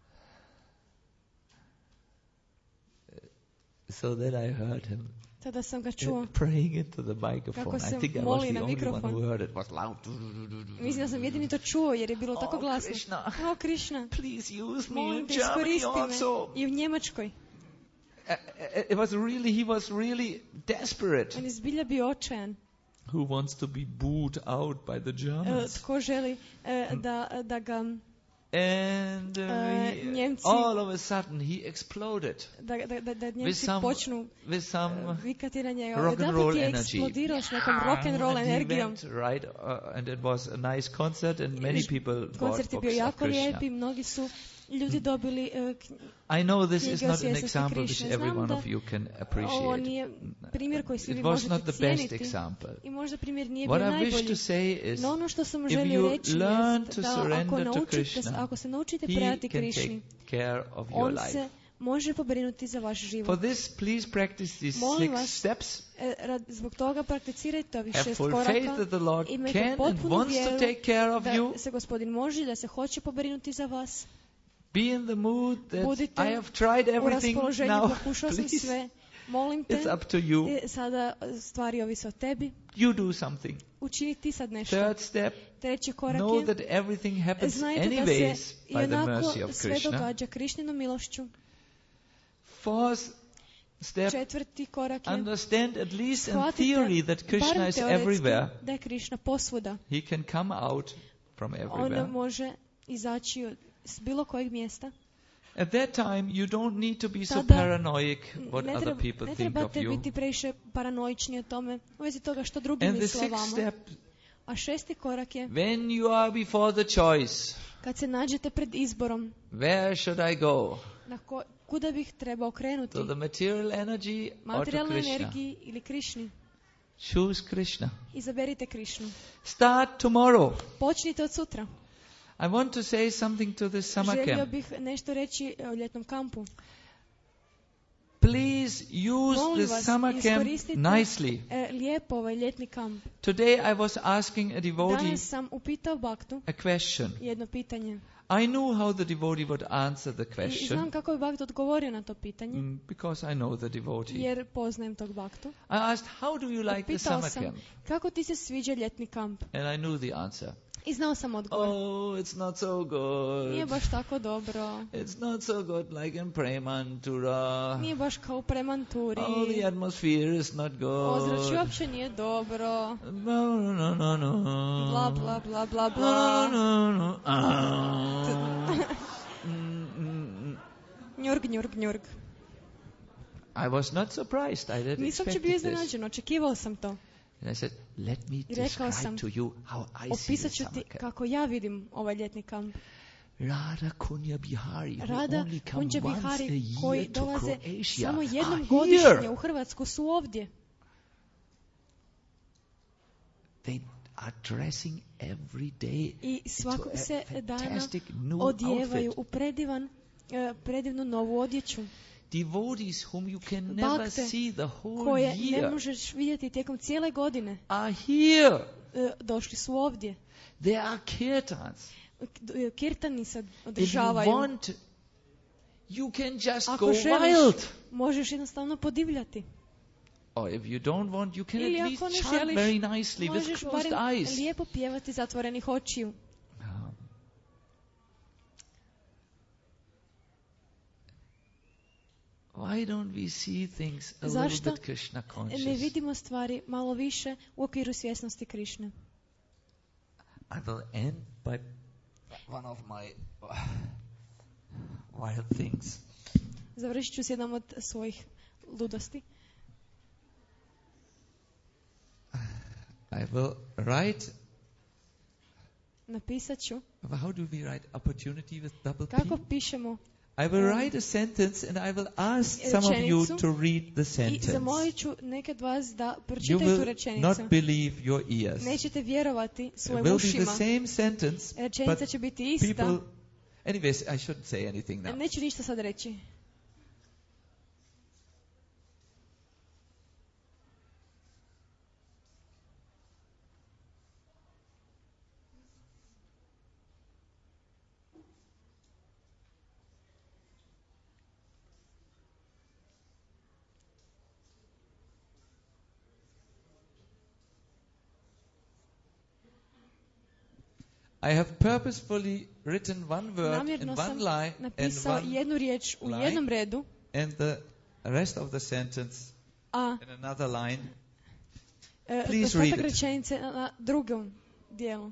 A: So then I heard him
B: tada sam ga čuo
A: praying into the microphone. I think I was the only one who heard it. It was loud.
B: Mislim da sam jedini to čuo jer je bilo tako glasno.
A: Krishna,
B: Krishna,
A: please use me in Germany also.
B: I u Njemačkoj.
A: He was really desperate.
B: On je zbilja bio očajan.
A: Who wants to be booed out by the Germans?
B: Tko želi da ga
A: and
B: Njemci,
A: all of a sudden he exploded
B: da Njemci počnu vikati na njega.
A: Rock and roll energy.
B: Eksplodirao s nekom rock and roll energijom.
A: Right, and it was a nice concert and many people bought
B: koncert je bio jako lijep i mnogi su ljudi dobili
A: I know this is not an example which every one of you can appreciate.
B: Ovo nije primjer koji svi vi možete cijeniti. I možda primjer nije bio najbolji.
A: What I wish to say is,
B: no, ono što sam želio reći je da ako se naučite predati Krišni, on se može pobrinuti za vaš život.
A: For this, please practice these 6 steps.
B: Zbog toga prakticirajte ovih 6
A: koraka.
B: Have
A: full faith that the Lord can and wants to take care of you.
B: Da se Gospodin može, da se hoće pobrinuti za vas.
A: Be in the mood that I have tried everything now.
B: Please. Sve. Molim te.
A: It's up to you.
B: Sada stvari ovise o tebi.
A: You do something.
B: Učini ti sad nešto.
A: Third step.
B: Treći korak je.
A: Know that everything happens anyways by the mercy of
B: sve
A: Krishna.
B: događa Krišninom milošću.
A: Fourth, step,
B: četvrti korak je
A: understand at least in theory that Krishna is everywhere.
B: Da je Krishna posvuda.
A: He can come out from everywhere.
B: On može izaći s bilo kojeg mjesta.
A: At that time you don't need to be so paranoid what other people think of you.
B: Ne trebate biti previše paranoični o tome u vezi toga što drugi misle o vama. A šesti korak je
A: when you are before the choice,
B: kad se nađete pred izborom,
A: where should I go?
B: Kuda bih trebao krenuti?
A: To the material energy
B: materijalnoj energiji ili Krišni?
A: Choose Krishna.
B: Izaberite Krišnu.
A: Start tomorrow.
B: Počnite od sutra.
A: I want to say something to this summer camp.
B: Želio bih nešto reći o ljetnom kampu.
A: Please use the summer camp nicely.
B: Lijepo ovaj ljetni kamp.
A: Today I was asking a devotee
B: danas sam upitao Bhaktu
A: a question.
B: Jedno pitanje.
A: I knew how the devotee would answer the question.
B: I znam kako je Bhaktu odgovorio na to pitanje.
A: Because I know the devotee.
B: Jer poznajem tog Bhaktu.
A: I asked, how do you like the summer camp?
B: Kako ti se sviđa ljetni kamp?
A: And I knew the answer.
B: I znao sam odgovor.
A: Oh, it's not so good.
B: Nije baš tako dobro.
A: It's not so good like in Premantura.
B: Nije baš kao u Premanturi.
A: Oh, the atmosphere is not good.
B: Ozračje uopće nije dobro.
A: No.
B: Bla, bla, bla, bla, bla.
A: No.
B: Njurg. I
A: was not surprised. I didn't
B: Nisam
A: expect
B: bio iznenađen, očekivao sam to.
A: And I said, let me describe to you how I see the summer camp.
B: Kako ja vidim ovaj ljetni kamp.
A: Radha Kunja Bihari,
B: Radha Kunja Bihari koji dolaze samo jednom
A: here.
B: Godišnje u Hrvatsku su ovdje.
A: They are dressing every day
B: I svakog se dana odjevaju u predivnu novu odjeću.
A: Devotees whom you can never see the whole
B: koje
A: year
B: ne možeš vidjeti tijekom cijele godine
A: are here.
B: Došli su ovdje.
A: They are kirtans.
B: Kirtani se održavaju.
A: If you want, you can just
B: ako
A: go
B: želiš,
A: wild.
B: Možeš jednostavno podivljati.
A: Or if you don't want, you can
B: ili
A: at least chant
B: želiš,
A: very nicely with closed eyes.
B: Možeš lijepo pjevati zatvorenih očiju.
A: Why don't we see things a little bit Krishna conscious?
B: Zašto ne vidimo stvari malo više u okviru svjesnosti Krišne?
A: I will end by one of my wild things.
B: Završit ću s jednom od svojih ludosti.
A: I will write.
B: Napisat ću.
A: How do we write opportunity with double P?
B: Kako pišemo?
A: I will write a sentence and I will ask some of you to read the sentence.
B: I zamolit ću neke od vas da pročitaju tu rečenicu.
A: You will not believe your ears.
B: Nećete vjerovati svojim
A: ušima.
B: It will
A: be the same sentence,
B: rečenica će biti ista.
A: People, anyways, I shouldn't say anything now.
B: Neću ništa sad reći.
A: I have purposefully written one word in one line
B: napisao jednu riječ u jednom redu
A: and the rest of the sentence in another line. Please read it.
B: Rečenice na drugom dijelu.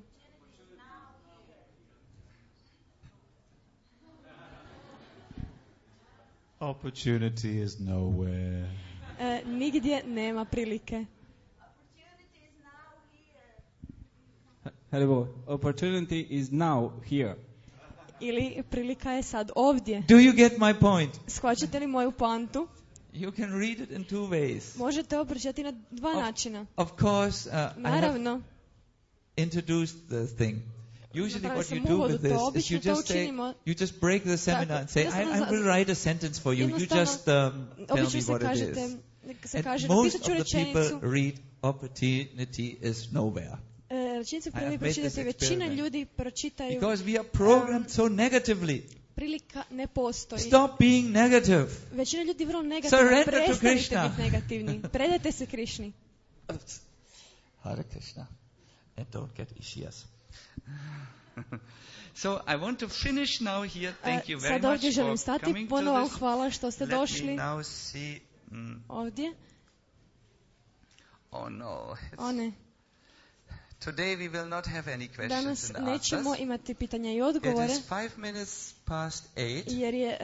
C: Opportunity is nowhere.
B: Nigdje nema prilike.
C: Hello, opportunity is now here.
B: Ili prilika je sad ovdje.
A: Do you get my point?
B: Shvaćate li moju poantu?
A: You can read it in two ways.
B: Možete opročitati na dva načina.
A: Of course,
B: naravno.
A: I have introduced the thing. Usually what you do with this is you just say, you just break the seminar and say, I will write a sentence for you. You just tell me what it is. And most of the people read opportunity is nowhere.
B: Rečenicu koju vi pročitate, većina ljudi pročitaju.
A: Because we are programmed so negatively.
B: Prilika ne postoji.
A: Stop being negative.
B: Većina ljudi vrlo negativno. Prestanite biti negativni. Predajte se Krišni.
A: Hare Krishna. And don't get issues. So I want to finish now here. Thank you very much for coming to this.
B: Hvala što ste došli.
A: Let me now see
B: ovdje.
A: Oh no.
B: O ne.
A: Today we will not have any questions
B: Danas
A: and
B: nećemo
A: answers.
B: imati pitanja i odgovore.
A: It is 5 minutes past 8.
B: Jer je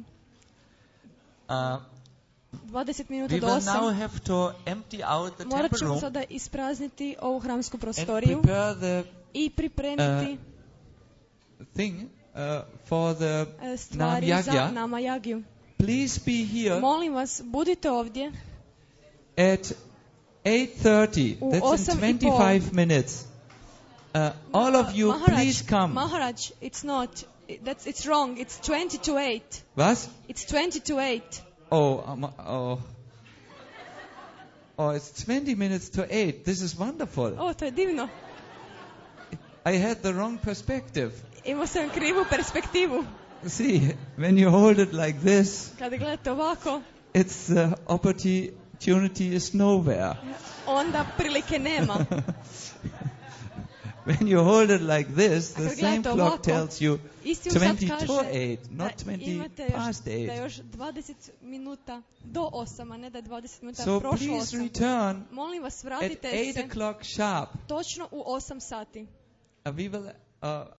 B: 20 minuta
A: we
B: do
A: will now
B: 8.
A: have to empty out the
B: Morat
A: temple
B: ćemo
A: room
B: sada isprazniti ovu hramsku
A: and
B: prostoriju
A: prepare the
B: i pripremiti
A: thing for the
B: stvari
A: Nam
B: za
A: Yagya.
B: Nama Jagiju.
A: Please be here
B: Molim vas, budite ovdje
A: at 8:30.
B: U
A: That's in
B: 8:30.
A: 25 minutes. All of you, please come.
B: Maharaj, it's not. It's wrong. It's 20 to 8.
A: What?
B: It's 20 to 8.
A: Oh, it's 20 minutes to 8. This is wonderful.
B: Oh, to je divno.
A: I had the wrong perspective.
B: Imao sam krivu perspektivu.
A: See, when you hold it like this,
B: Kada gledate ovako,
A: it's opportunity is nowhere.
B: Onda prilike nema.
A: When you hold it like this, the same
B: ovako,
A: clock tells you
B: isti
A: 20
B: kaže
A: to 8, not
B: da
A: 20 past
B: da
A: 8.
B: još 20 minuta do 8, a ne da je 20 minuta
A: So
B: prošlo
A: please
B: 8.
A: return
B: Molim vas,
A: at
B: vratite
A: 8
B: se
A: o'clock sharp.
B: točno u 8 sati.
A: We will